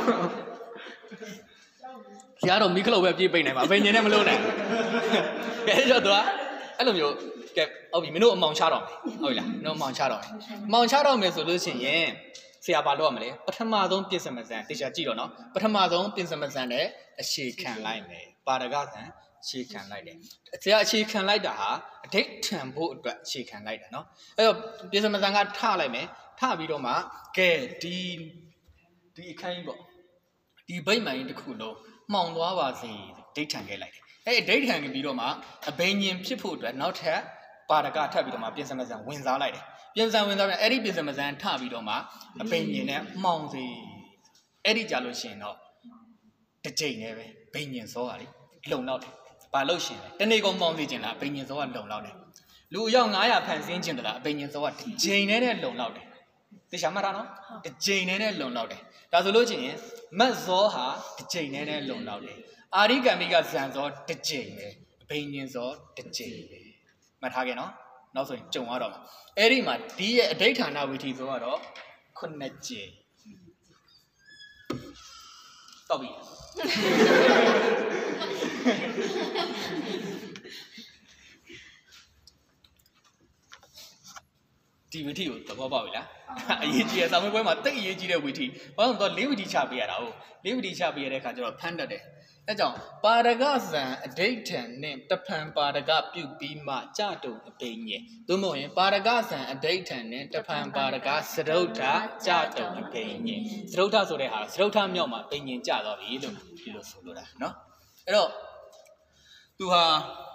ဆရာတော့မိခလုတ်ပဲပြေးပိတ်နိုင်မှာအပင်ညင်နဲ့မလို့နိုင်အဲ့တော့သူကအဲ့လိုမျိုးကဲဟုတ်ပြီမင်းတို့အမောင်ချတော့မယ်ဟုတ်ပြီလားမင်းတို့အမောင်ချတော့မယ်အမောင်ချတော့မယ်ဆိုလို့ရှိရင်ဆရာဘာလုပ်ရမလဲပထမဆုံးပြင်စမစံတေချာကြည့်တော့နော်ပထမဆုံးပြင်စမစံနဲ့အခြေခံလိုက်မယ်ပါရဂဆံအခြေခံလိုက်တယ်ဆရာအခြေခံလိုက်တာဟာအဋိဋ္ဌံဖို့အတွက်အခြေခံလိုက်တာနော်အဲ့တော့ပြင်စမစံကထလိုက်မယ်ထပြီးတော့မှကဲဒီဒီအခန်းကြီးပေါ့ဒီဗိမာန်ကြီးတစ်ခုလုံးမှောင်သွားပါစေဒိဋ္ဌံခဲ့လိုက်တယ်အဲ့ဒိဋ္ဌံကပြီးတော့မှအဘိညာဉ်ဖြစ်ဖို့အတွက်နောက်ထပ်ပါရကထပ်ပြီးတော့မှပြင်စမစံဝင်စားလိုက်တယ်ပြင်စံဝင်စားပြန်အဲ့ဒီပြင်စမစံထပြီးတော့မှအဘိညာဉ်နဲ့မှောင်စေအဲ့ဒီကြလို့ရှိရင်တော့တစ်ကြိမ်နဲ့ပဲဘိညာဉ်စောကလေလုံလောက်တယ်ဘာလို့ရှင်လဲတနေ့ကုန်မှောင်စေခြင်းလားဘိညာဉ်စောကလုံလောက်တယ်လူအယောက်ငါးရာဖန်ဆင်းခြင်းတလားအဘိညာဉ်စောကတစ်ကြိမ်နဲ့နဲ့လုံလောက်တယ်သိချာမှတ်တာနော်တစ်ကြိမ်နဲ့နဲ့လုံလောက်တယ်ဒါဆိုလို့ချင်းမတ်ဇောဟာတစ်ကြိမ်နဲ့နဲ့လုံလောက်တယ်အာရိကမိကဇန်ဇောတစ်ကြိမ်ပဲအဘိညာဉ်စောတစ်ကြိမ်ပဲမှတ်ထားခဲ့နော်နောက်ဆိုရင်ကြုံရတော့မှာအဲ့ဒီမှာဒီရဲ့အဋိဋ္ဌာဏဝိသီဆိုတော့ခုနှစ်ကြိမ်တော့ပြီဒီဝီထီကိုသဘောပေါက်ပြီလားအရေးကြီးတဲ့စာမေးပွဲမှာတိတ်အရေးကြီးတဲ့ဝီထီဘာလို့တော့လေးဝီထီချပေးရတာဟုတ်လေးဝီထီချပေးရတဲ့အခါကျတော့ဖမ်းတတ်တယ်အဲကြောင့်ပါရဂဇံအဋိဋ္ဌံနဲ့တဖန်ပါရဂပြုတ်ပြီးမှကြတုံအပိညေသို့မဟုတ်ရင်ပါရဂဇံအဋိဋ္ဌံနဲ့တဖန်ပါရဂစရုဒ္ဓကြတုံအပိညေစရုဒ္ဓဆိုတဲ့ဟာစရုဒ္ဓမြောက်မှာပိညင်ကြသွားပြီလို့ဒီလိုဆိုလိုတာနော်အဲ့တော့သူဟာ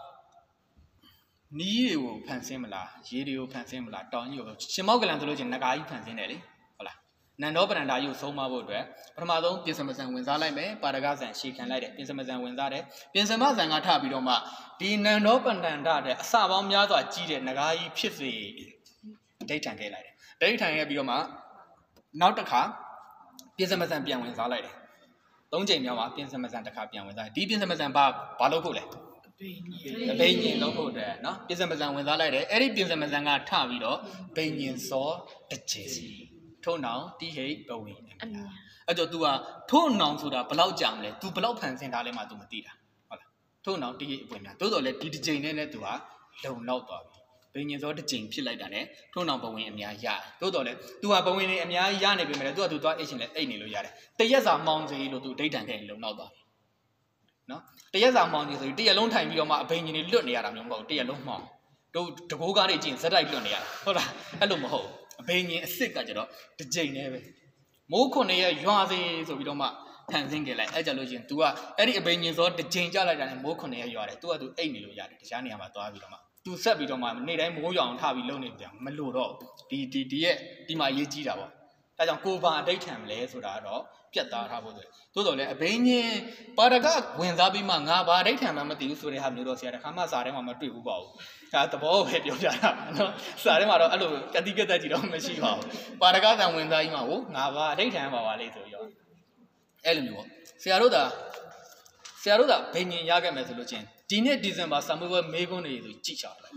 နီးတွေကိုဖန်ဆင်းမလားရေတွေကိုဖန်ဆင်းမလားတောင်ကြီးကိုရှင်မောက်ကလန်ဆိုလို့ချင်းငကားကြီးဖန်ဆင်းတယ်လေဟုတ်လားနန္ဒောပရန္တာကြီးကိုဆုံးမဖို့အတွက်ပထမဆုံးပြင်စမဇံဝင်စားလိုက်မယ်ပါရဂဇံရှေခံလိုက်တယ်ပြင်စမဇံဝင်စားတယ်ပြင်စမဇံကထပြီးတော့မှဒီနန္ဒောပရန္တာတဲ့အစပေါင်းများစွာကြီးတဲ့ငကားကြီးဖြစ်စေဒိဋ္ဌံခဲ့လိုက်တယ်ဒိဋ္ဌံခဲ့ပြီးတော့မှနောက်တစ်ခါပြင်စမဇံပြန်ဝင်စားလိုက်တယ်သုံးချိန်မြောက်မှာပြင်စမဇံတစ်ခါပြန်ဝင်စားတယ်ဒီပြင်စမဇံဘာဘာလုပ်ဖို့လဲအဘိညာဉ်လုံးဖို့တဲ့နော်ပြင်စမဇံဝင်စားလိုက်တယ်အဲ့ဒီပြင်စမဇံကထပြီးတော့ဘိညာဉ်စောတစ်ချိန်စီထို့နောင်တိဟိဘဝိအမြာအဲ့တော့ तू ကထို့နောင်ဆိုတာဘလောက်ကြာမလဲ तू ဘလောက်ဖန်ဆင်းထားလဲမှ तू မသိတာဟုတ်လားထို့နောင်တိဟိအပွင့်များတိုးတော်လဲဒီတစ်ချိန်နဲ့လည်း तू ကလုံလောက်သွားပြီဘိညာဉ်စောတစ်ချိန်ဖြစ်လိုက်တာနဲ့ထို့နောင်ဘဝိအမြာရတယ်တိုးတော်လဲ तू ကဘဝိနေအများကြီးရနေပြီမဲ့ तू က तू သွားအိတ်ရှင်လဲအိတ်နေလို့ရတယ်တရက်စာမောင်းစီလို့ तू ဒိဋ္ဌံခဲ့လုံလောက်သွားပြီနော်တရက်စာမောင်းနေဆိုရင်တရက်လုံးထိုင်ပြီးတော့မှအဘိညာဉ်တွေလွတ်နေရတာမျိုးမဟုတ်တရက်လုံးမောင်းတို့တကိုးကားတွေကျင်ဇက်တိုက်လွတ်နေရတာဟုတ်လားအဲ့လိုမဟုတ်အဘိညာဉ်အစ်စ်ကကျတော့တစ်ကြိမ်နဲ့ပဲမိုးခွန်ရဲ့ရွာစေဆိုပြီးတော့မှဖန်ဆင်းခဲ့လိုက်အဲ့ကြလို့ချင်း तू ကအဲ့ဒီအဘိညာဉ်စောတစ်ကြိမ်ကြလိုက်တာနဲ့မိုးခွန်ရဲ့ရွာတယ် तू က तू အိတ်နေလို့ရတယ်တခြားနေရာမှာသွားပြီးတော့မှ तू ဆက်ပြီးတော့မှနေ့တိုင်းမိုးရွာအောင်ထပြီးလုံနေပြန်မလို့တော့ဒီဒီဒီရဲ့ဒီမှာရေးကြီးတာပေါ့ဒါကြောင့်ကိုဘာအဋိဋ္ဌံမလဲဆိုတာတော့ပြတ်သားထားဖို့ဆိုသို့တော်လည်းအဘိညာဉ်ပါရဂဝင်စားပြီးမှငါဘာအဋိဋ္ဌံမှမသိဘူးဆိုတဲ့ဟာမျိုးတော့ဆရာတခါမှစာထဲမှာမတွေ့ဘူးပေါ့ဒါသဘောပဲပြောပြတာနော်စာထဲမှာတော့အဲ့လိုကတိကတက်ကြီးတော့မရှိပါဘူးပါရဂကံဝင်စားကြီးမှာဟိုငါဘာအဋိဋ္ဌံပါပါလေဆိုပြီးတော့အဲ့လိုမျိုးပေါ့ဆရာတို့ကဆရာတို့ကဘိညာဉ်ရခဲ့မယ်ဆိုလို့ချင်းဒီနေ့ဒီဇင်ဘာစာမေးပွဲမေးခွန်းတွေဆိုကြည့်ချလိုက်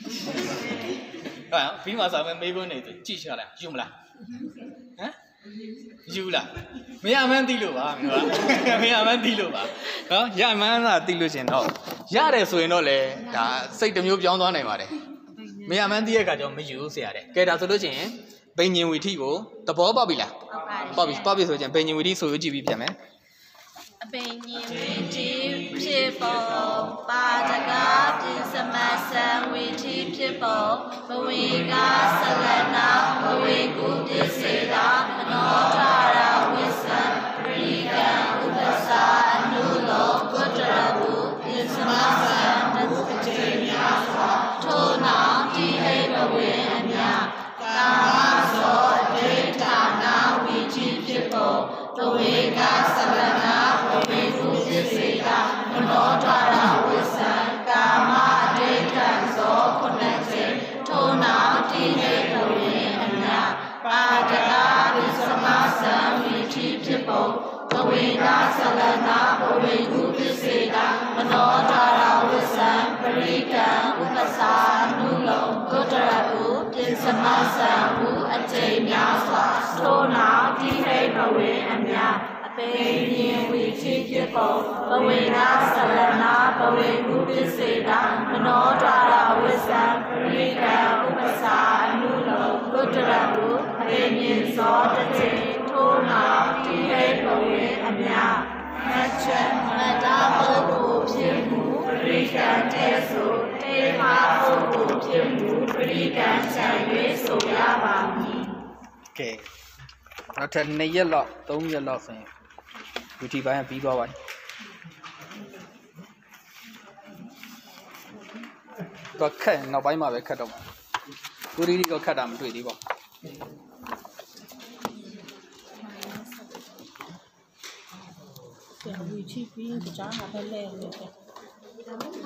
ဟုတ်ပြီးမှစာမေးမေးခွန်းတွေဆိုကြည့်ချလိုက်ယူမလားဟမ်ယူလားမရမှန်းသိလို့ပါမျိုးကမရမှန်းသိလို့ပါနော်ရမှန်းသာသိလို့ရှင်တော့ရတယ်ဆိုရင်တော့လေဒါစိတ်တစ်မျိုးပြောင်းသွားနိုင်ပါတယ်မရမှန်းသိတဲ့အခါကျတော့မယူဆရတယ်ကဲဒါဆိုလို့ချင်းဘိညာဉ်ဝီထိကိုသဘောပေါက်ပြီလားပေါက်ပြီပေါက်ပြီဆိုရင်ဘိညာဉ်ဝီထိဆိုရကြည့်ပြီးပြန်မယ်အပင်ညင်ဝီထိဖြစ်ပေါ်ပါတကားပြင်စမဆံဝီထိဖြစ်ပေါ်ဘဝေကဆလနာဘဝေကုပစ္စေတာမနောထာရဝိသံပရိကံဥပ္ပစာအနုလောကုတ္တရဟုပြင်စမဆံတတိတေများစွာထိုနာတိဟိဘဝေအမြကာမသောအဋိဋ္ဌာနာဝီထိဖြစ်ပေါ်ဘဝေကဆလနာဘဝေကုပစ္စေတာမနောထာရဝိသံကာမအဋိဋ္ဌံသောခုနှစ်စေထိုနာတိဟိဘဝေအမြပါတကားဝိသမသံဝိထိဖြစ်ပေါ်ဘဝေကဆလနာဘဝေကုပစ္စေတာမနောထာရဝိသံပရိကံဥပ္ပစာနုလောကုတ္တရဟုပြင်စမသံဟုအကျိန်များစွာထိုနာတိဟိဘဝေအမြအပေညင်ဝိထိဖြစ်ပေါ်ဘဝေကဆလနာဘဝေကုပစ္စေတာမနောထာရဝိသံပရိကံဥပ္ပစာနုလောကုတ္တရဟုအပေညင်စောတတိထိုနာတိဟိဘဝေအမြမချံမတာပုဂ္ဂိုလ်ဖြစ်မှုပရိကံတေဆိုတေမာပုဂ္ဂိုလ်ဖြစ်မှုပရိကံချံ၍ဆိုရပါမည်ကဲနောက်ထပ်နှစ်ရက်လောက်သုံးရက်လောက်ဆိုရင်ဒီဒီပိုင်းပြီးသွားပါပြီတော့ခက်နောက်ပိုင်းမှာပဲခက်တော့မှာကိုရီးတော့ခက်တာမတွေ့သေးပါဘူးဝီချီပြီးကြားမှာပဲလဲလို့